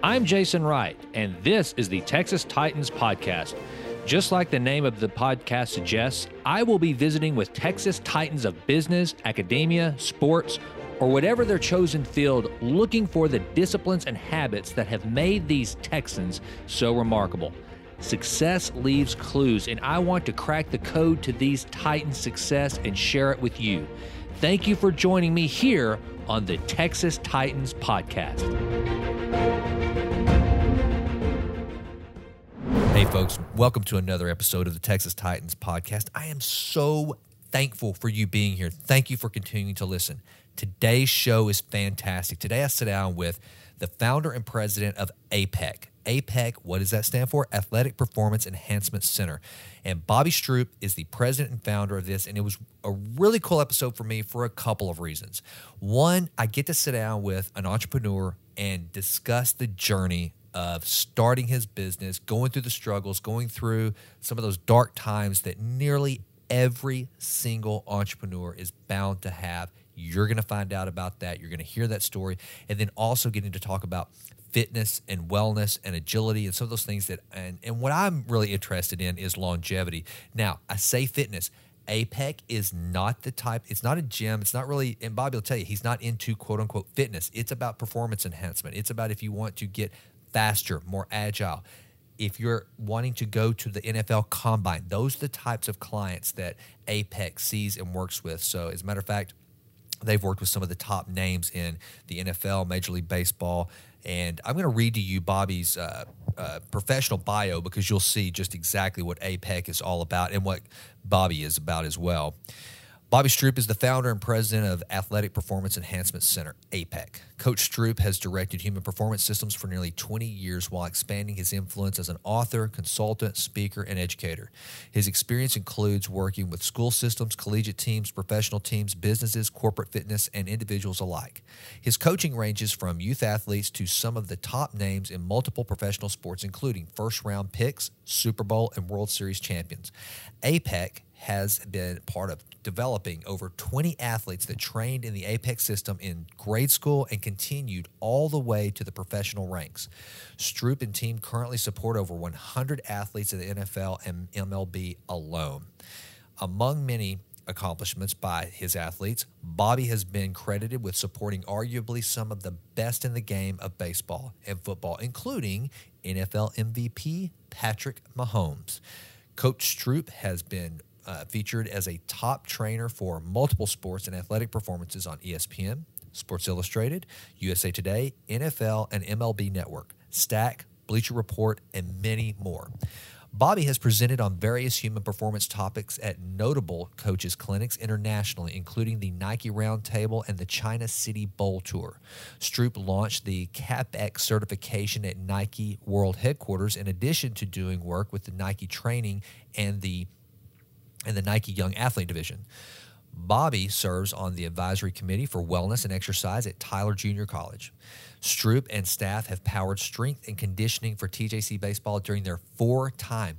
I'm Jason Wright, and this is the Texas Titans Podcast. Just like the name of the podcast suggests, I will be visiting with Texas Titans of business, academia, sports, or whatever their chosen field, looking for the disciplines and habits that have made these Texans so remarkable. Success leaves clues, and I want to crack the code to these Titans' success and share it with you. Thank you for joining me here on the Texas Titans Podcast. Hey folks, welcome to another episode of the Texas Titans Podcast. I am so thankful for you being here. Thank you for continuing to listen. Today's show is fantastic. Today I sit down with the founder and president of APEC. APEC, what does that stand for? Athletic Performance Enhancement Center. And Bobby Stroup is the president and founder of this, and it was a really cool episode for me for a couple of reasons. One, I get to sit down with an entrepreneur and discuss the journey of starting his business, going through the struggles, going through some of those dark times that nearly every single entrepreneur is bound to have. You're going to find out about that. You're going to hear that story, and then also getting to talk about fitness and wellness and agility and some of those things that, and what I'm really interested in is longevity. Now, I say fitness. APEC is not the type, it's not a gym, it's not really, and Bobby will tell you, he's not into quote unquote fitness. It's about performance enhancement. It's about if you want to get faster, more agile. If you're wanting to go to the NFL Combine, those are the types of clients that APEC sees and works with. So as a matter of fact, they've worked with some of the top names in the NFL, Major League Baseball, and I'm going to read to you Bobby's professional bio because you'll see just exactly what APEC is all about and what Bobby is about as well. Bobby Stroup is the founder and president of Athletic Performance Enhancement Center, APEC. Coach Stroup has directed human performance systems for nearly 20 years while expanding his influence as an author, consultant, speaker, and educator. His experience includes working with school systems, collegiate teams, professional teams, businesses, corporate fitness, and individuals alike. His coaching ranges from youth athletes to some of the top names in multiple professional sports, including first-round picks, Super Bowl, and World Series champions. APEC has been part of developing over 20 athletes that trained in the APEC system in grade school and continued all the way to the professional ranks. Stroup and team currently support over 100 athletes in the NFL and MLB alone. Among many accomplishments by his athletes, Bobby has been credited with supporting arguably some of the best in the game of baseball and football, including NFL MVP Patrick Mahomes. Coach Stroup has been featured as a top trainer for multiple sports and athletic performances on ESPN, Sports Illustrated, USA Today, NFL, and MLB Network, Stack, Bleacher Report, and many more. Bobby has presented on various human performance topics at notable coaches' clinics internationally, including the Nike Roundtable and the China City Bowl Tour. Stroup launched the CAPX certification at Nike World Headquarters in addition to doing work with the Nike Training and the Nike Young Athlete Division. Bobby serves on the advisory committee for wellness and exercise at Tyler Junior College. Stroup and staff have powered strength and conditioning for TJC baseball during their four-time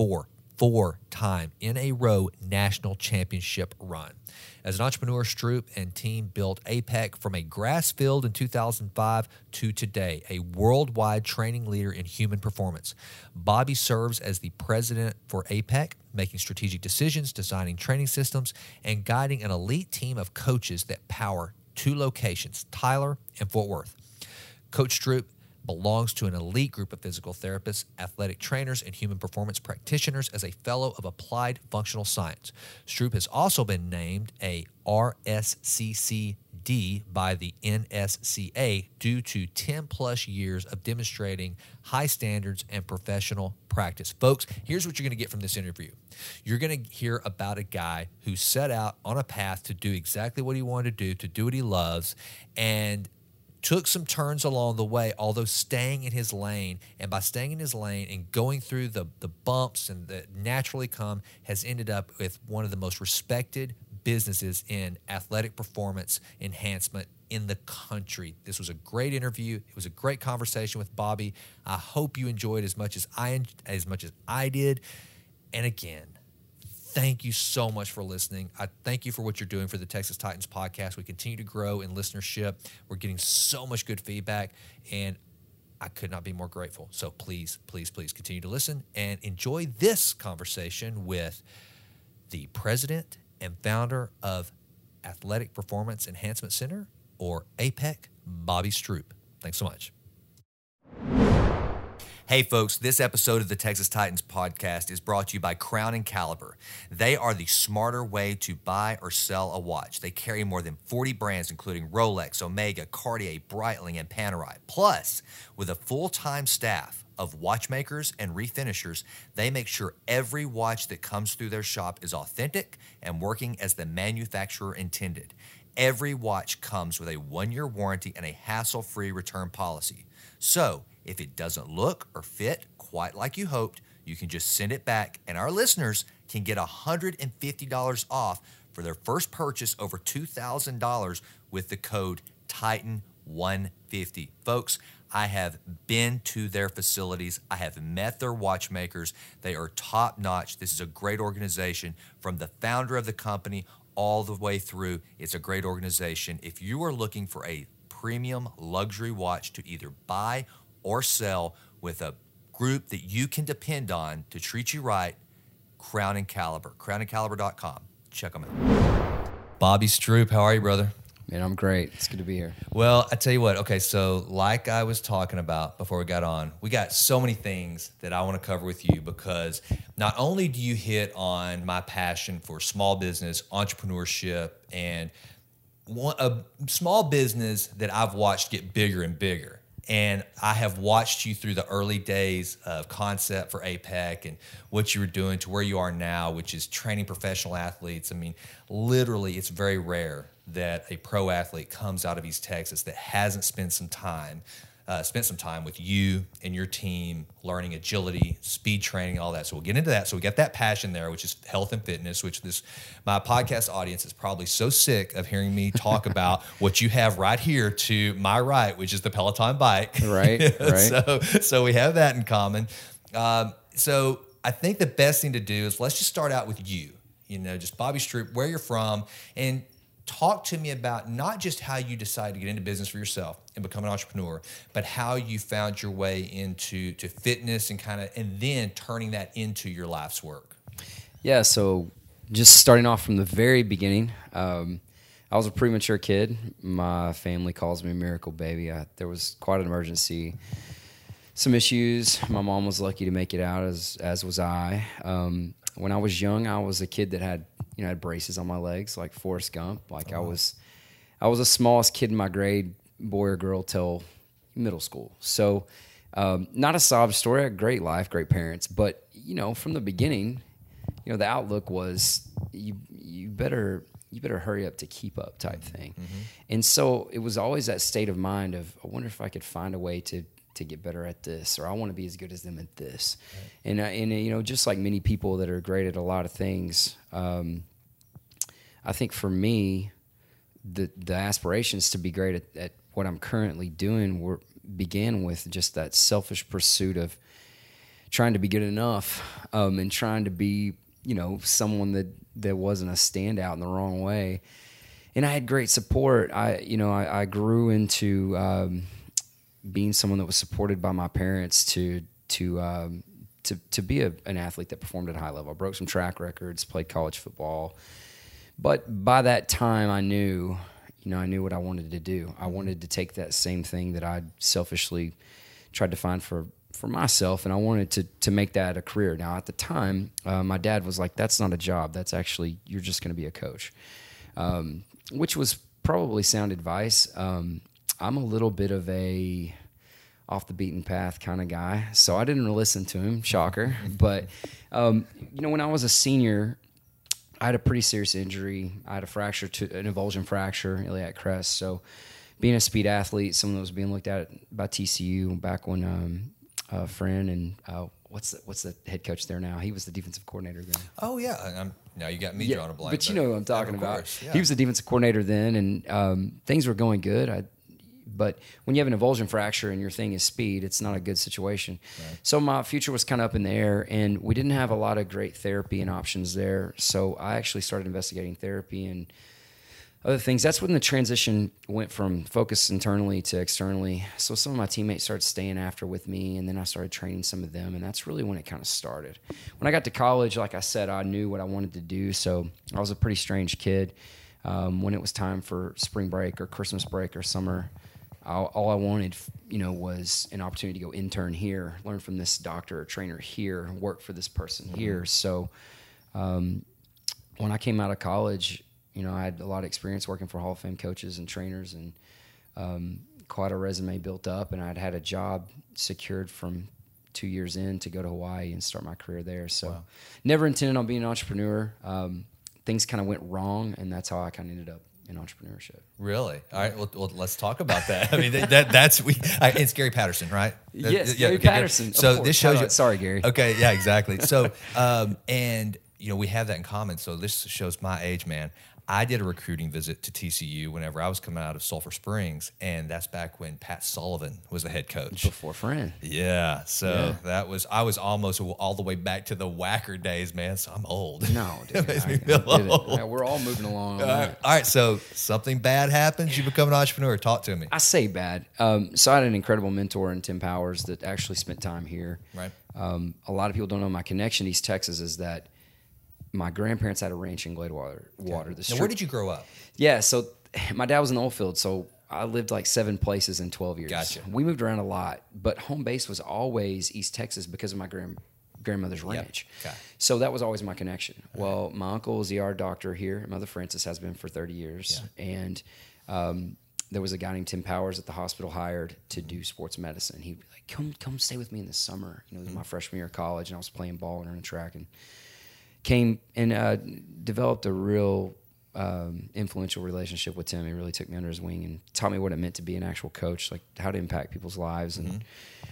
in a row national championship run. As an entrepreneur, Stroup and team built APEC from a grass field in 2005 to today, a worldwide training leader in human performance. Bobby serves as the president for APEC, making strategic decisions, designing training systems, and guiding an elite team of coaches that power two locations, Tyler and Fort Worth. Coach Stroup belongs to an elite group of physical therapists, athletic trainers, and human performance practitioners as a fellow of applied functional science. Stroup has also been named a RSCCD by the NSCA due to 10-plus years of demonstrating high standards and professional practice. Folks, here's what you're going to get from this interview. You're going to hear about a guy who set out on a path to do exactly what he wanted to do what he loves, and took some turns along the way, although staying in his lane. And by staying in his lane and going through the bumps and that naturally come, has ended up with one of the most respected businesses in athletic performance enhancement in the country. This was a great interview. It was a great conversation with Bobby. I hope you enjoyed as much as I did. And again, thank you so much for listening. I thank you for what you're doing for the Texas Titans podcast. We continue to grow in listenership. We're getting so much good feedback, and I could not be more grateful. So please, please, please continue to listen and enjoy this conversation with the president and founder of Athletic Performance Enhancement Center, or APEC, Bobby Stroup. Thanks so much. Hey folks, this episode of the Texas Titans podcast is brought to you by Crown and Caliber. They are the smarter way to buy or sell a watch. They carry more than 40 brands, including Rolex, Omega, Cartier, Breitling, and Panerai. Plus, with a full-time staff of watchmakers and refinishers, they make sure every watch that comes through their shop is authentic and working as the manufacturer intended. Every watch comes with a 1-year warranty and a hassle-free return policy. So, if it doesn't look or fit quite like you hoped, you can just send it back, and our listeners can get $150 off for their first purchase over $2,000 with the code TITAN150. Folks, I have been to their facilities. I have met their watchmakers. They are top-notch. This is a great organization. From the founder of the company all the way through, it's a great organization. If you are looking for a premium luxury watch to either buy or sell with a group that you can depend on to treat you right, Crown and Caliber, crownandcaliber.com. Check them out. Bobby Stroup, how are you, brother? Man, I'm great. It's good to be here. Well, I tell you what, okay, so like I was talking about before we got on, we got so many things that I want to cover with you, because not only do you hit on my passion for small business, entrepreneurship, and a small business that I've watched get bigger and bigger. And I have watched you through the early days of concept for APEC and what you were doing to where you are now, which is training professional athletes. I mean, literally, it's very rare that a pro athlete comes out of East Texas that hasn't spent some time with you and your team, learning agility, speed training, all that. So we'll get into that. So we got that passion there, which is health and fitness, which my podcast audience is probably so sick of hearing me talk about what you have right here to my right, which is the Peloton bike. Right. So we have that in common. So I think the best thing to do is let's just start out with you, just Bobby Stroup, where you're from, and talk to me about not just how you decided to get into business for yourself and become an entrepreneur, but how you found your way into fitness and then turning that into your life's work. Yeah, so just starting off from the very beginning, I was a premature kid. My family calls me a miracle baby. There was quite an emergency, some issues. My mom was lucky to make it out, as was I. When I was young, I was a kid that had braces on my legs, like Forrest Gump. Like I was the smallest kid in my grade, boy or girl, till middle school. So, not a sob story. I had a great life, great parents. But, from the beginning, the outlook was you better hurry up to keep up type thing. Mm-hmm. And so it was always that state of mind of, I wonder if I could find a way to get better at this, or I want to be as good as them at this. Right. And just like many people that are great at a lot of things, I think for me, the aspirations to be great at what I'm currently doing began with just that selfish pursuit of trying to be good enough, and trying to be, someone that wasn't a standout in the wrong way. And I had great support. I grew into being someone that was supported by my parents to be an athlete that performed at a high level. I broke some track records, played college football. But by that time, I knew what I wanted to do. I wanted to take that same thing that I selfishly tried to find for myself, and I wanted to make that a career. Now, at the time, my dad was like, that's not a job. That's actually, you're just going to be a coach, which was probably sound advice. I'm a little bit of a off the beaten path kind of guy, so I didn't listen to him. Shocker. But, when I was a senior, I had a pretty serious injury. I had an avulsion fracture, iliac crest. So being a speed athlete, someone that was being looked at by TCU back when a friend and what's the head coach there now? He was the defensive coordinator then. Oh, yeah. Now you got me drawing a blank. But you know who I'm talking about. Course, yeah. He was the defensive coordinator then, and things were going good. But when you have an avulsion fracture and your thing is speed, it's not a good situation. Right. So my future was kind of up in the air, and we didn't have a lot of great therapy and options there. So I actually started investigating therapy, and other things. That's when the transition went from focus internally to externally. So some of my teammates started staying after with me, and then I started training some of them, and that's really when it kind of started. When I got to college, like I said, I knew what I wanted to do, so I was a pretty strange kid. When it was time for spring break or Christmas break or summer, all I wanted, was an opportunity to go intern here, learn from this doctor or trainer here, work for this person here. So when I came out of college, I had a lot of experience working for Hall of Fame coaches and trainers, and quite a resume built up, and I'd had a job secured from 2 years in to go to Hawaii and start my career there. So never intended on being an entrepreneur. Things kind of went wrong, and that's how I kind of ended up in entrepreneurship. Really? All right. Well, let's talk about that. I mean, it's Gary Patterson, right? Yes, Gary Patterson. So this shows you. Sorry, Gary. Okay. Yeah. Exactly. So, and we have that in common. So this shows my age, man. I did a recruiting visit to TCU whenever I was coming out of Sulphur Springs, and that's back when Pat Sullivan was the head coach. Before Friend. Yeah. So I was almost all the way back to the Whacker days, man. So I'm old. No, dude, It makes me feel old. Yeah, we're all moving along. All right. So something bad happens, you become an entrepreneur. Talk to me. I say bad. So I had an incredible mentor in Tim Powers that actually spent time here. Right. A lot of people don't know my connection to East Texas is that my grandparents had a ranch in Gladewater. Now, where did you grow up? Yeah, so my dad was in the oil field, so I lived like 7 places in 12 years. Gotcha. We moved around a lot, but home base was always East Texas because of my grandmother's ranch. Okay. So that was always my connection. Well, my uncle is the ER doctor here. Mother Frances has been for 30 years. Yeah. And there was a guy named Tim Powers at the hospital hired to do sports medicine. He'd be like, come stay with me in the summer. It was my freshman year of college, and I was playing ball and running track, and came and developed a real influential relationship with Tim. He really took me under his wing and taught me what it meant to be an actual coach, like how to impact people's lives. And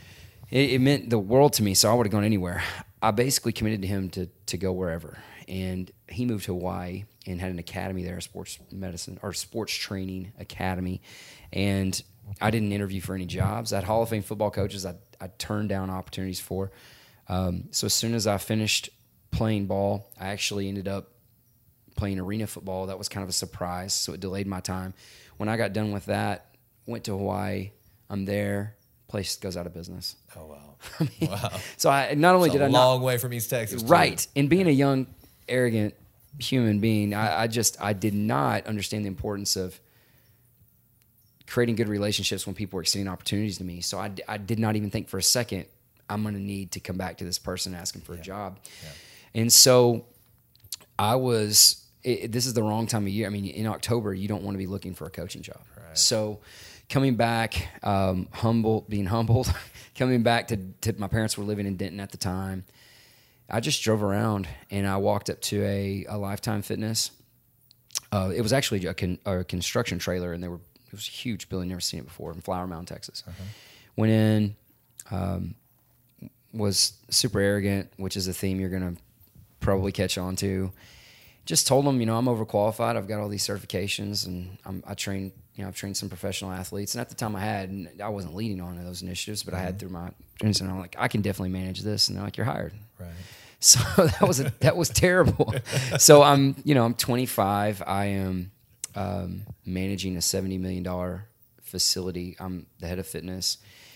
it meant the world to me, so I would have gone anywhere. I basically committed to him to go wherever. And he moved to Hawaii and had an academy there, a sports medicine or sports training academy. And I didn't interview for any jobs. I had Hall of Fame football coaches I turned down opportunities for. So as soon as I finished playing ball, I actually ended up playing arena football. That was kind of a surprise, so it delayed my time. When I got done with that, went to Hawaii. I'm there. Place goes out of business. Oh, wow. Wow. So I not only did I not... a long way from East Texas. Right. Too. And being a young, arrogant human being, I did not understand the importance of creating good relationships when people were extending opportunities to me. So I did not even think for a second, I'm going to need to come back to this person asking for a job. Yeah. And so this is the wrong time of year. I mean, in October, you don't want to be looking for a coaching job. Right. So coming back, being humbled, coming back to my parents were living in Denton at the time. I just drove around and I walked up to a Lifetime Fitness. It was actually a construction trailer, and it was a huge building, never seen it before, in Flower Mound, Texas. Uh-huh. Went in, was super arrogant, which is a theme you're going to probably catch on to. Just told them, I'm overqualified. I've got all these certifications, and I've trained some professional athletes. And at the time I wasn't leading on those initiatives, but I had through my trainings, and I'm like, I can definitely manage this. And they're like, you're hired. Right. So that was terrible. So I'm 25. I am managing a $70 million facility. I'm the head of fitness,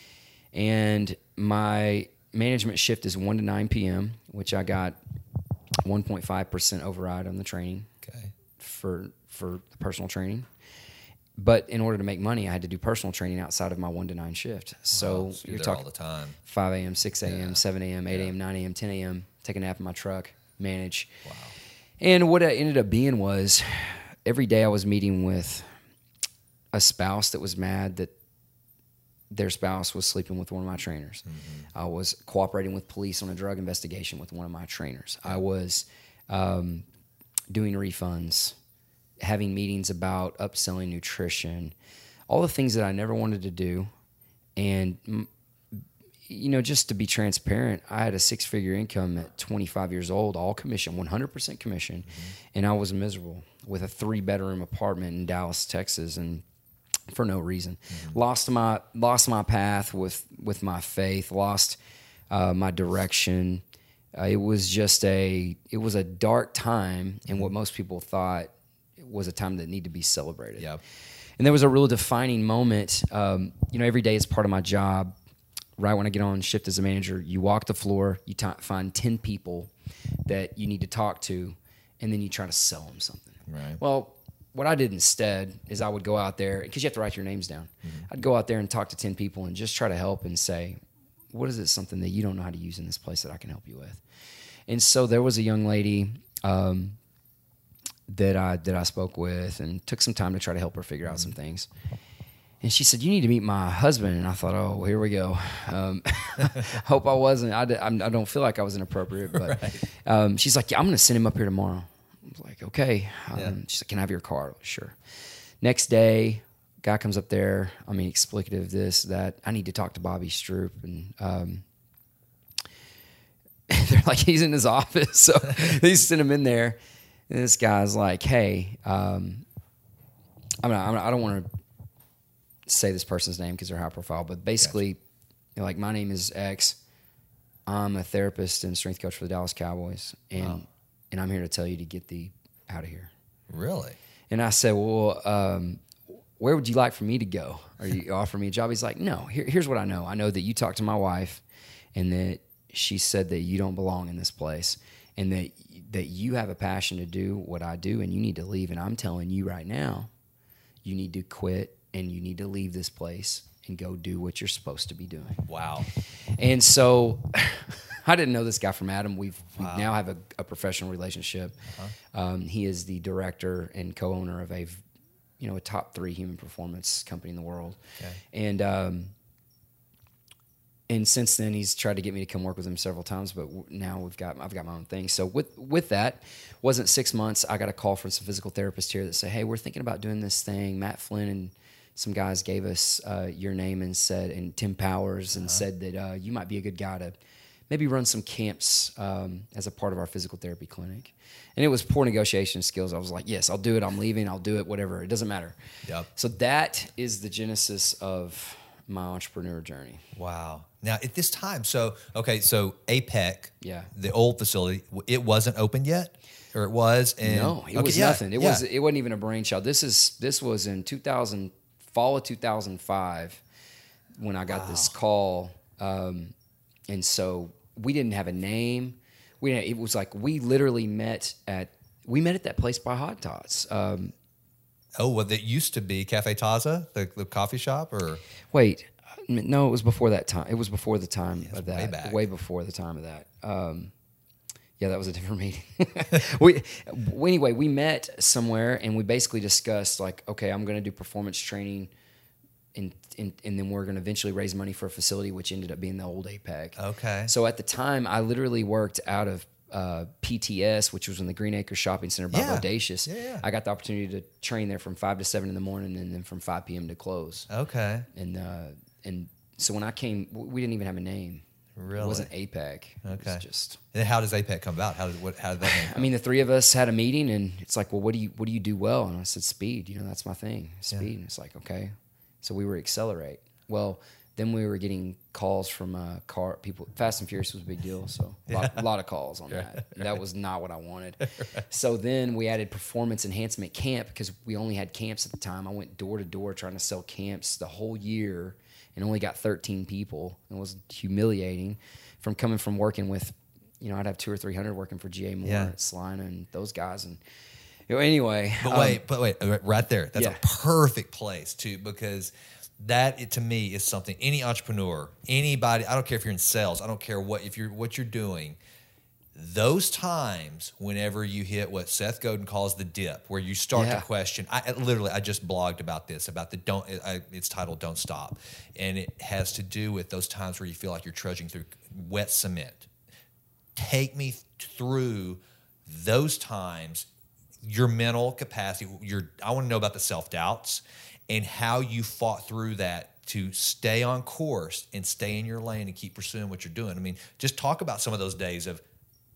and my management shift is 1 to 9 p.m., which I got 1.5% override on the training for personal training. But in order to make money, I had to do personal training outside of my 1 to 9 shift. So you're talking all the time. 5 a.m., 6 a.m., 7 a.m., 8 a.m., 9 a.m., 10 a.m., take a nap in my truck, manage. Wow. And what it ended up being was every day I was meeting with a spouse that was mad that their spouse was sleeping with one of my trainers. Mm-hmm. I was cooperating with police on a drug investigation with one of my trainers. I was doing refunds, having meetings about upselling nutrition, all the things that I never wanted to do. And, just to be transparent, I had a 6-figure income at 25 years old, all commission, 100% commission. Mm-hmm. And I was miserable with a 3-bedroom apartment in Dallas, Texas, and for no reason. Mm-hmm. Lost my path with my faith, lost my direction. It was a dark time in what most people thought was a time that needed to be celebrated. Yep. And there was a real defining moment. Every day is part of my job. Right when I get on shift as a manager, you walk the floor, you find 10 people that you need to talk to, and then you try to sell them something. Right. Well, what I did instead is I would go out there, because you have to write your names down. I'd go out there and talk to 10 people and just try to help and say, what is it, something that you don't know how to use in this place that I can help you with? And so there was a young lady that I spoke with and took some time to try to help her figure out some things. And she said, you need to meet my husband. And I thought, oh, here we go. Hope I wasn't. I don't feel like I was inappropriate. But Right. she's like, yeah, I'm going to send him up here tomorrow. I was like, okay. She's like, can I have your car? Sure. Next day, guy comes up there. I mean, explicative, this, that. I need to talk to Bobby Stroop. And they're like, he's in his office. So they send him in there. And this guy's like, hey, I don't want to say this person's name because they're high profile, but basically, like, my name is X. I'm a therapist and strength coach for the Dallas Cowboys, and I'm here to tell you to get thee out of here. Really? And I said, well, where would you like for me to go? Are you offering me a job? He's like, no. Here's what I know. I know that you talked to my wife, and that she said that you don't belong in this place, and that you have a passion to do what I do, and you need to leave. And I'm telling you right now, you need to quit. And you need to leave this place and go do what you're supposed to be doing. Wow. And so I didn't know this guy from Adam. We now have a professional relationship. He is the director and co-owner of a top 3 human performance company in the world. Okay. And since then, he's tried to get me to come work with him several times, but now I've got my own thing. So with that, wasn't 6 months, I got a call from some physical therapists here that say, hey, we're thinking about doing this thing. Matt Flynn and some guys gave us your name and Tim Powers and said that you might be a good guy to maybe run some camps as a part of our physical therapy clinic. And it was poor negotiation skills. I was like, yes, I'll do it. I'm leaving. I'll do it. Whatever. It doesn't matter. Yep. So that is the genesis of my entrepreneur journey. Wow. Now at this time, so APEC, Yeah. the old facility, it wasn't open yet, or it was? And No, it was nothing. It wasn't even a brainchild. This was in fall of 2005 when I got this call, and so we didn't have a name. It was like we literally met at that place by Hot Tots. That used to be Cafe Taza, the coffee shop, or wait, no, it was before that time. It was before the time of that. Way back. Way before the time of that. Yeah, that was a different meeting. Anyway, we met somewhere and we basically discussed like, okay, I'm going to do performance training, and then we're going to eventually raise money for a facility, which ended up being the old APEC. Okay. So at the time, I literally worked out of PTS, which was in the Green Acres Shopping Center by Bodacious. Yeah. I got the opportunity to train there from 5 to 7 in the morning, and then from 5 p.m. to close. Okay. And so when I came, we didn't even have a name. Really? It wasn't APEC. Okay. It was just. And then how does APEC come about? How did that name come? I mean, the 3 of us had a meeting, and it's like, well, what do you do well? And I said, speed. That's my thing, speed. Yeah. And it's like, okay. So we were Accelerate. Well, then we were getting calls from car people. Fast and Furious was a big deal, so a lot of calls on that. That was not what I wanted. So then we added Performance Enhancement Camp because we only had camps at the time. I went door to door trying to sell camps the whole year and only got 13 people. It was humiliating coming from working with, I'd have 200 or 300 working for G.A. Moore, Salina, and those guys. And anyway. But wait, right there. That's a perfect place too, because that to me is something any entrepreneur, anybody, I don't care if you're in sales, I don't care what you're doing, those times whenever you hit what Seth Godin calls the dip, where you start to question. I just blogged about this, about it's titled Don't Stop. And it has to do with those times where you feel like you're trudging through wet cement. Take me through those times, your mental capacity. I want to know about the self-doubts and how you fought through that to stay on course and stay in your lane and keep pursuing what you're doing. I mean, just talk about some of those days of,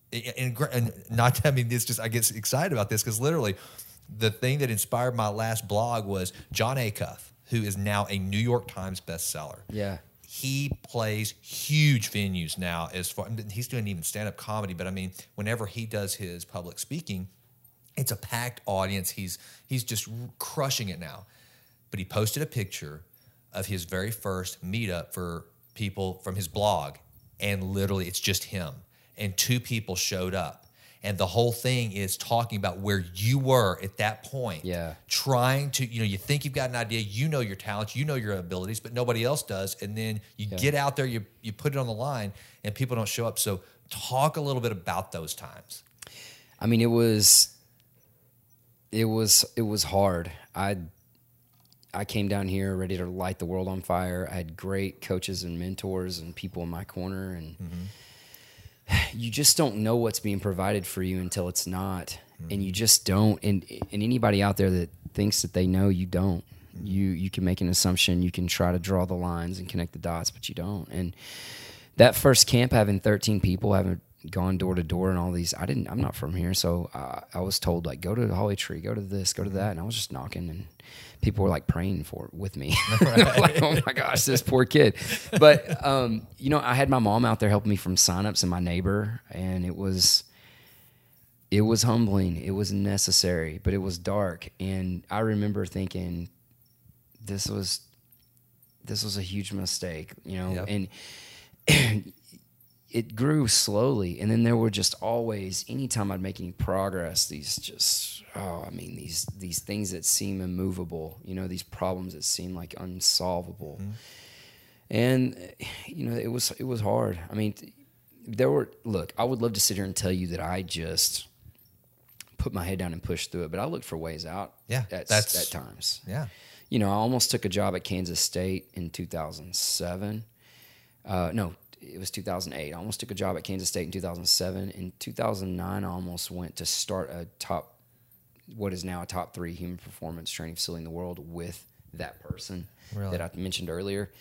and not, I mean, it's just, I get excited about this because literally the thing that inspired my last blog was John Acuff, who is now a New York Times bestseller. Yeah. He plays huge venues now he's doing even stand-up comedy, but I mean, whenever he does his public speaking, It's a packed audience. He's just crushing it now. But he posted a picture of his very first meetup for people from his blog, and literally it's just him. And 2 people showed up. And the whole thing is talking about where you were at that point. Yeah. Trying to, you think you've got an idea, your talents, your abilities, but nobody else does. And then you get out there, you put it on the line, and people don't show up. So talk a little bit about those times. I mean, it was hard. I came down here ready to light the world on fire. I had great coaches and mentors and people in my corner, and you just don't know what's being provided for you until it's not, and you just don't. And anybody out there that thinks that they know, you don't. You can make an assumption, you can try to draw the lines and connect the dots, but you don't. And that first camp, having 13 people, having gone door to door and all these, I'm not from here, so I was told, like, go to the Holly Tree, go to this, go to that, and I was just knocking, and people were like praying with me. Like, oh my gosh, this poor kid. But I had my mom out there helping me from signups and my neighbor, and it was humbling. It was necessary, but it was dark. And I remember thinking, this was a huge mistake, Yep. and it grew slowly. And then there were just always, anytime I'd make any progress, these things that seem immovable, these problems that seem like unsolvable. Mm-hmm. And, it was hard. I mean, I would love to sit here and tell you that I just put my head down and pushed through it, but I looked for ways out at times. Yeah. I almost took a job at Kansas State in 2007. No, it was 2008. I almost took a job at Kansas State in 2007. In 2009, I almost went to start what is now a top 3 human performance training facility in the world with that person that I mentioned earlier.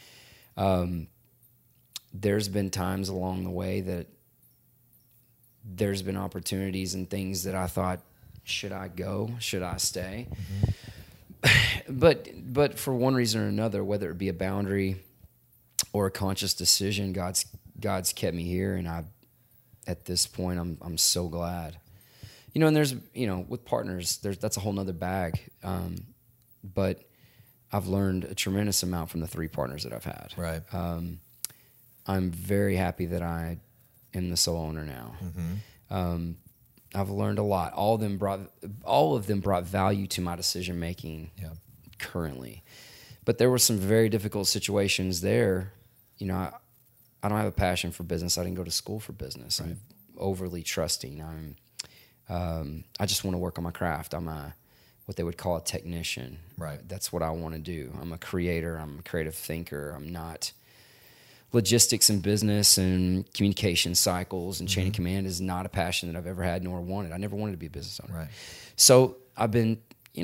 There's been times along the way that there's been opportunities and things that I thought, should I go? Should I stay? Mm-hmm. But for one reason or another, whether it be a boundary or a conscious decision, God's kept me here, and at this point I'm so glad. And there's with partners, that's a whole nother bag. But I've learned a tremendous amount from the 3 partners that I've had. Right. I'm very happy that I am the sole owner now. Mm-hmm. I've learned a lot. All of them brought value to my decision making currently. But there were some very difficult situations there. I don't have a passion for business. I didn't go to school for business. Right. I'm overly trusting. I just want to work on my craft. I'm what they would call a technician. Right. That's what I want to do. I'm a creator. I'm a creative thinker. I'm not. Logistics and business and communication cycles and chain of command is not a passion that I've ever had nor wanted. I never wanted to be a business owner. Right. So I've been,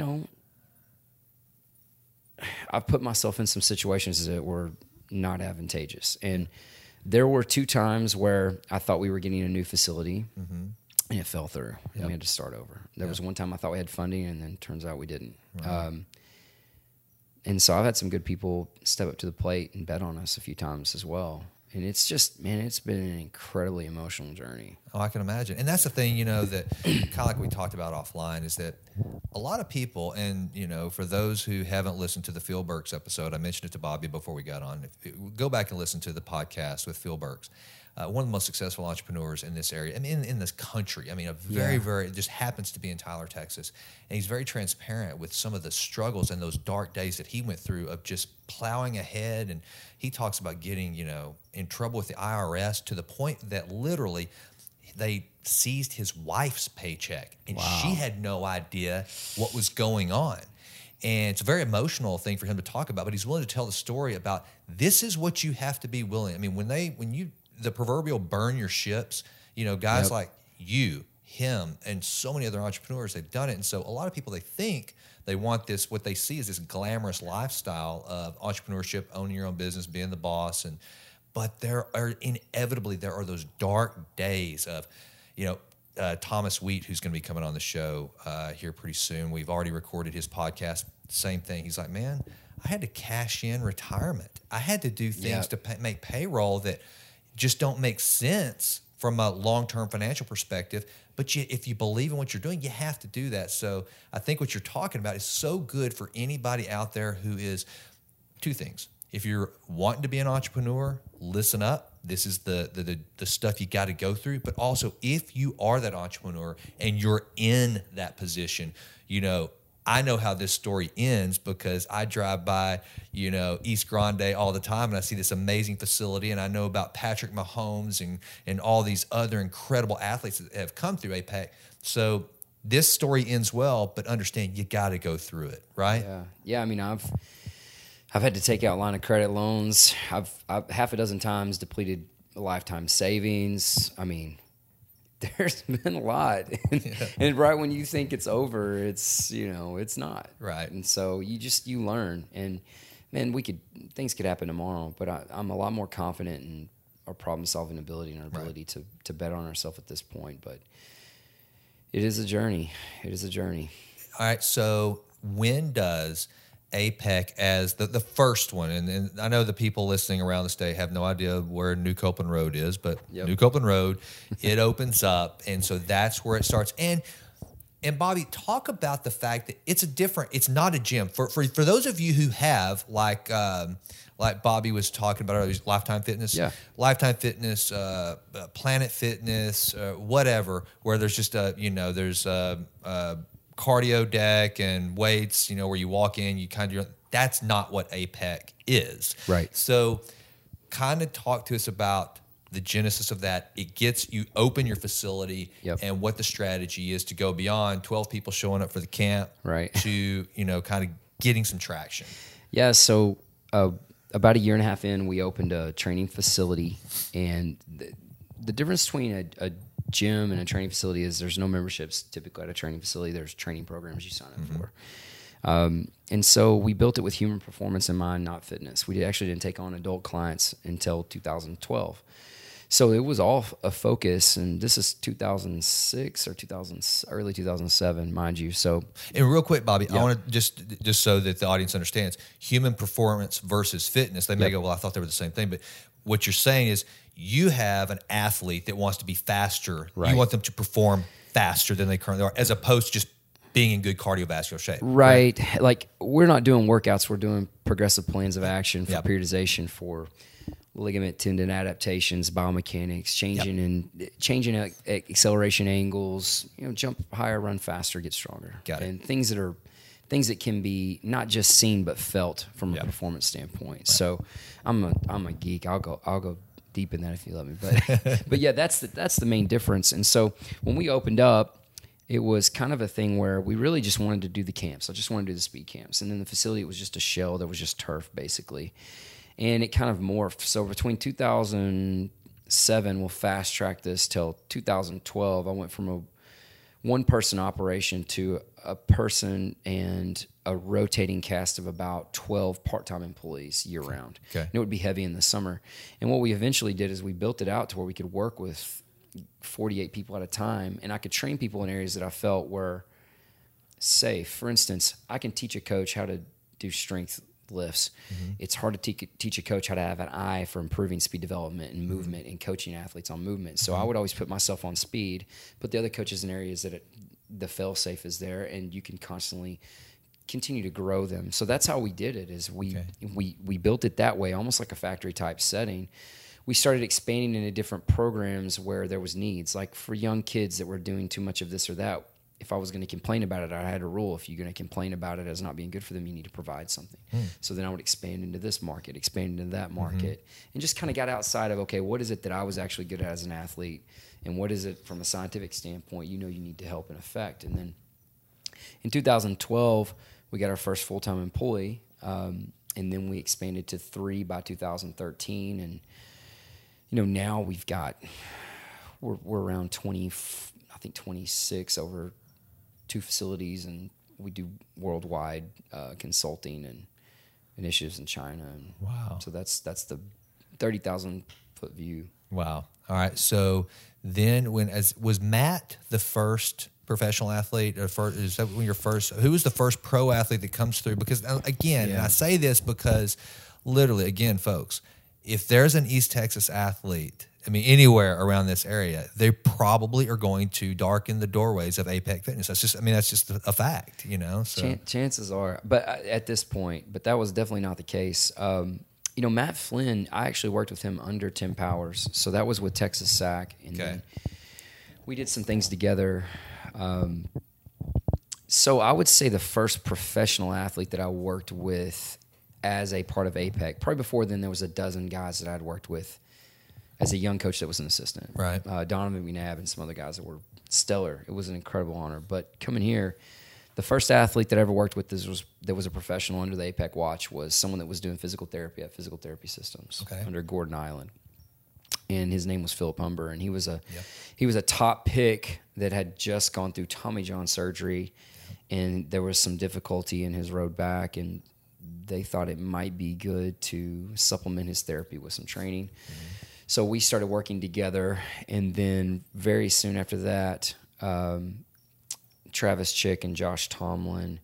I've put myself in some situations that were not advantageous. And there were 2 times where I thought we were getting a new facility, and it fell through. Yep. And we had to start over. There was one time I thought we had funding, and then turns out we didn't. Right. And so I've had some good people step up to the plate and bet on us a few times as well. And it's just, man, it's been an incredibly emotional journey. Oh, I can imagine. And that's the thing, that kind of like we talked about offline, is that a lot of people, and, for those who haven't listened to the Phil Burks episode, I mentioned it to Bobby before we got on. Go back and listen to the podcast with Phil Burks. One of the most successful entrepreneurs in this area, in this country. A very, very, it just happens to be in Tyler, Texas. And he's very transparent with some of the struggles and those dark days that he went through of just plowing ahead. And he talks about getting, in trouble with the IRS to the point that literally they seized his wife's paycheck. And she had no idea what was going on. And it's a very emotional thing for him to talk about, but he's willing to tell the story about this is what you have to be willing. The proverbial burn your ships, guys like you, him, and so many other entrepreneurs, they've done it. And so a lot of people, they think they want this, what they see is this glamorous lifestyle of entrepreneurship, owning your own business, being the boss. But there are those dark days of, Thomas Wheat, who's going to be coming on the show here pretty soon. We've already recorded his podcast. Same thing. He's like, man, I had to cash in retirement. I had to do things to make payroll that just don't make sense from a long-term financial perspective. But if you believe in what you're doing, you have to do that. So I think what you're talking about is so good for anybody out there who is two things. If you're wanting to be an entrepreneur, listen up. This is the stuff you got to go through. But also, if you are that entrepreneur and you're in that position, I know how this story ends because I drive by, East Grande all the time, and I see this amazing facility, and I know about Patrick Mahomes and all these other incredible athletes that have come through APEC. So this story ends well, but understand you got to go through it, right? Yeah. I mean, I've had to take out line of credit loans. I've half a dozen times depleted lifetime savings. I mean, there's been a lot. And right when you think it's over, it's not. Right. And so you learn. And man, things could happen tomorrow, but I'm a lot more confident in our problem solving ability and our ability to bet on ourselves at this point. But it is a journey. All right. So when does APEC as the first one, and I know the people listening around the state have no idea where New Copeland Road is, but New Copeland Road, it opens up, and so that's where it starts. And Bobby, talk about the fact that it's not a gym. For those of you who have like Bobby was talking about Lifetime Fitness, Lifetime Fitness, Planet Fitness, whatever, where there's just there's cardio deck and weights, where you walk in, you kind of, that's not what APEC is. Right. So kind of talk to us about the genesis of that. It gets you open your facility and what the strategy is to go beyond 12 people showing up for the camp to, kind of getting some traction. Yeah. So about a year and a half in, we opened a training facility, and the difference between a gym and a training facility is there's no memberships typically at a training facility. There's training programs you sign up for. And so we built it with human performance in mind, not fitness. We actually didn't take on adult clients until 2012. So it was all a focus, and this is 2006 or early 2007, mind you. So, and real quick, Bobby, I want to just so that the audience understands, human performance versus fitness. They may go, well, I thought they were the same thing, but what you're saying is you have an athlete that wants to be faster. Right. You want them to perform faster than they currently are, as opposed to just being in good cardiovascular shape. Right. Like, we're not doing workouts. We're doing progressive plans of action for periodization, for ligament tendon adaptations, biomechanics, changing acceleration angles, jump higher, run faster, get stronger. Got it. And things that can be not just seen but felt from a performance standpoint. Right. So I'm a geek. I'll go deep in that if you let me. But yeah, that's the main difference. And so when we opened up, it was kind of a thing where we really just wanted to do the camps. I just wanted to do the speed camps. And then the facility, it was just a shell that was just turf, basically. And it kind of morphed. So between 2007, we'll fast track this till 2012, I went from a one-person operation to a person and a rotating cast of about 12 part-time employees year-round. Okay. And it would be heavy in the summer. And what we eventually did is we built it out to where we could work with 48 people at a time, and I could train people in areas that I felt were safe. For instance, I can teach a coach how to do strength lifts. Mm-hmm. It's hard to teach a coach how to have an eye for improving speed development and movement and coaching athletes on movement. So I would always put myself on speed, put the other coaches in areas that the fail-safe is there, and you can constantly continue to grow them. So that's how we did it, is we built it that way, almost like a factory-type setting. We started expanding into different programs where there was needs, like for young kids that were doing too much of this or that. If I was going to complain about it, I had a rule. If you're going to complain about it as not being good for them, you need to provide something. So then I would expand into this market, expand into that market, and just kind of got outside of, okay, what is it that I was actually good at as an athlete, and what is it from a scientific standpoint you need to help and affect. And then in 2012, we got our first full-time employee, and then we expanded to 3 by 2013, and now we're around 20, I think 26 over 2 facilities, and we do worldwide consulting and initiatives in China. And wow! So that's the 30,000 foot view. Wow! All right. So then, was Matt the first professional athlete, or is that when your first? Who was the first pro athlete that comes through? Because again, and I say this because literally, again, folks, if there's an East Texas athlete, I mean, anywhere around this area, they probably are going to darken the doorways of Apex Fitness. That's just a fact, you know. So chances are, but at this point, but that was definitely not the case. You know, Matt Flynn, I actually worked with him under Tim Powers, so that was with Texas SAC, and then we did some things together. So I would say the first professional athlete that I worked with as a part of APEC, probably before then there was a dozen guys that I'd worked with as a young coach that was an assistant. Right. Donovan McNabb and some other guys that were stellar. It was an incredible honor. But coming here, the first athlete that I ever worked with that was a professional under the APEC watch was someone that was doing physical therapy at Physical Therapy Systems under Gordon Island. And his name was Philip Humber, and he was a top pick that had just gone through Tommy John surgery, and there was some difficulty in his road back, and they thought it might be good to supplement his therapy with some training. Mm-hmm. So we started working together, and then very soon after that, Travis Chick and Josh Tomlin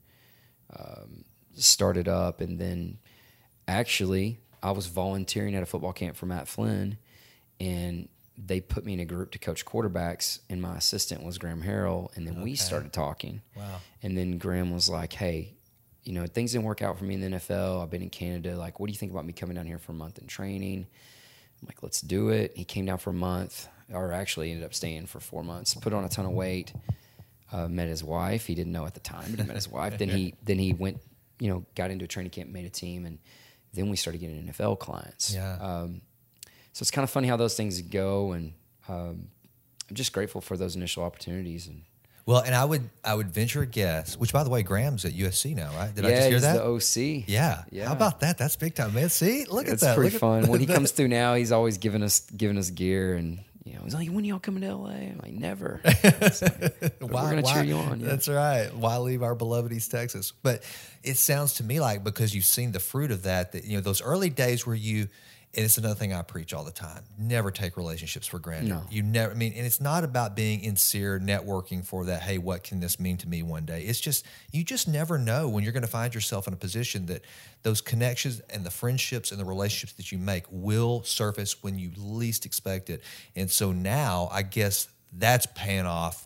started up, and then actually I was volunteering at a football camp for Matt Flynn, and they put me in a group to coach quarterbacks, and my assistant was Graham Harrell, and then we started talking. Wow. And then Graham was like, hey, you know, things didn't work out for me in the NFL. I've been in Canada. Like, what do you think about me coming down here for a month and training? I'm like, let's do it. He came down for a month, or actually ended up staying for 4 months, put on a ton of weight, met his wife. He didn't know at the time, but he met his wife. Then he went, you know, got into a training camp, made a team, and then we started getting NFL clients. Yeah. So it's kind of funny how those things go, and I'm just grateful for those initial opportunities. And well, and I would venture a guess, which, by the way, Graham's at USC now, right? Did I just hear that? Yeah, he's the OC. Yeah. How about that? That's big time, man. See, look at that. It's pretty fun. When he comes through now, he's always giving us gear, and you know, he's like, when y'all coming to LA? I'm like, never. We're going to cheer you on. Yeah. That's right. Why leave our beloved East Texas? But it sounds to me like, because you've seen the fruit of that, you know, those early days where and it's another thing I preach all the time. Never take relationships for granted. No. You never, and it's not about being sincere, networking for that, hey, what can this mean to me one day? It's just, you just never know when you're going to find yourself in a position that those connections and the friendships and the relationships that you make will surface when you least expect it. And so now, I guess that's paying off.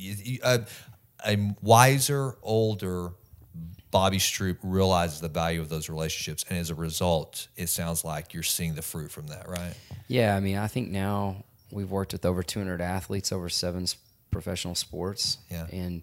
A wiser, older Bobby Stroup realizes the value of those relationships, and as a result, it sounds like you're seeing the fruit from that, right? Yeah, I mean, I think now we've worked with over 200 athletes over 7 professional sports, and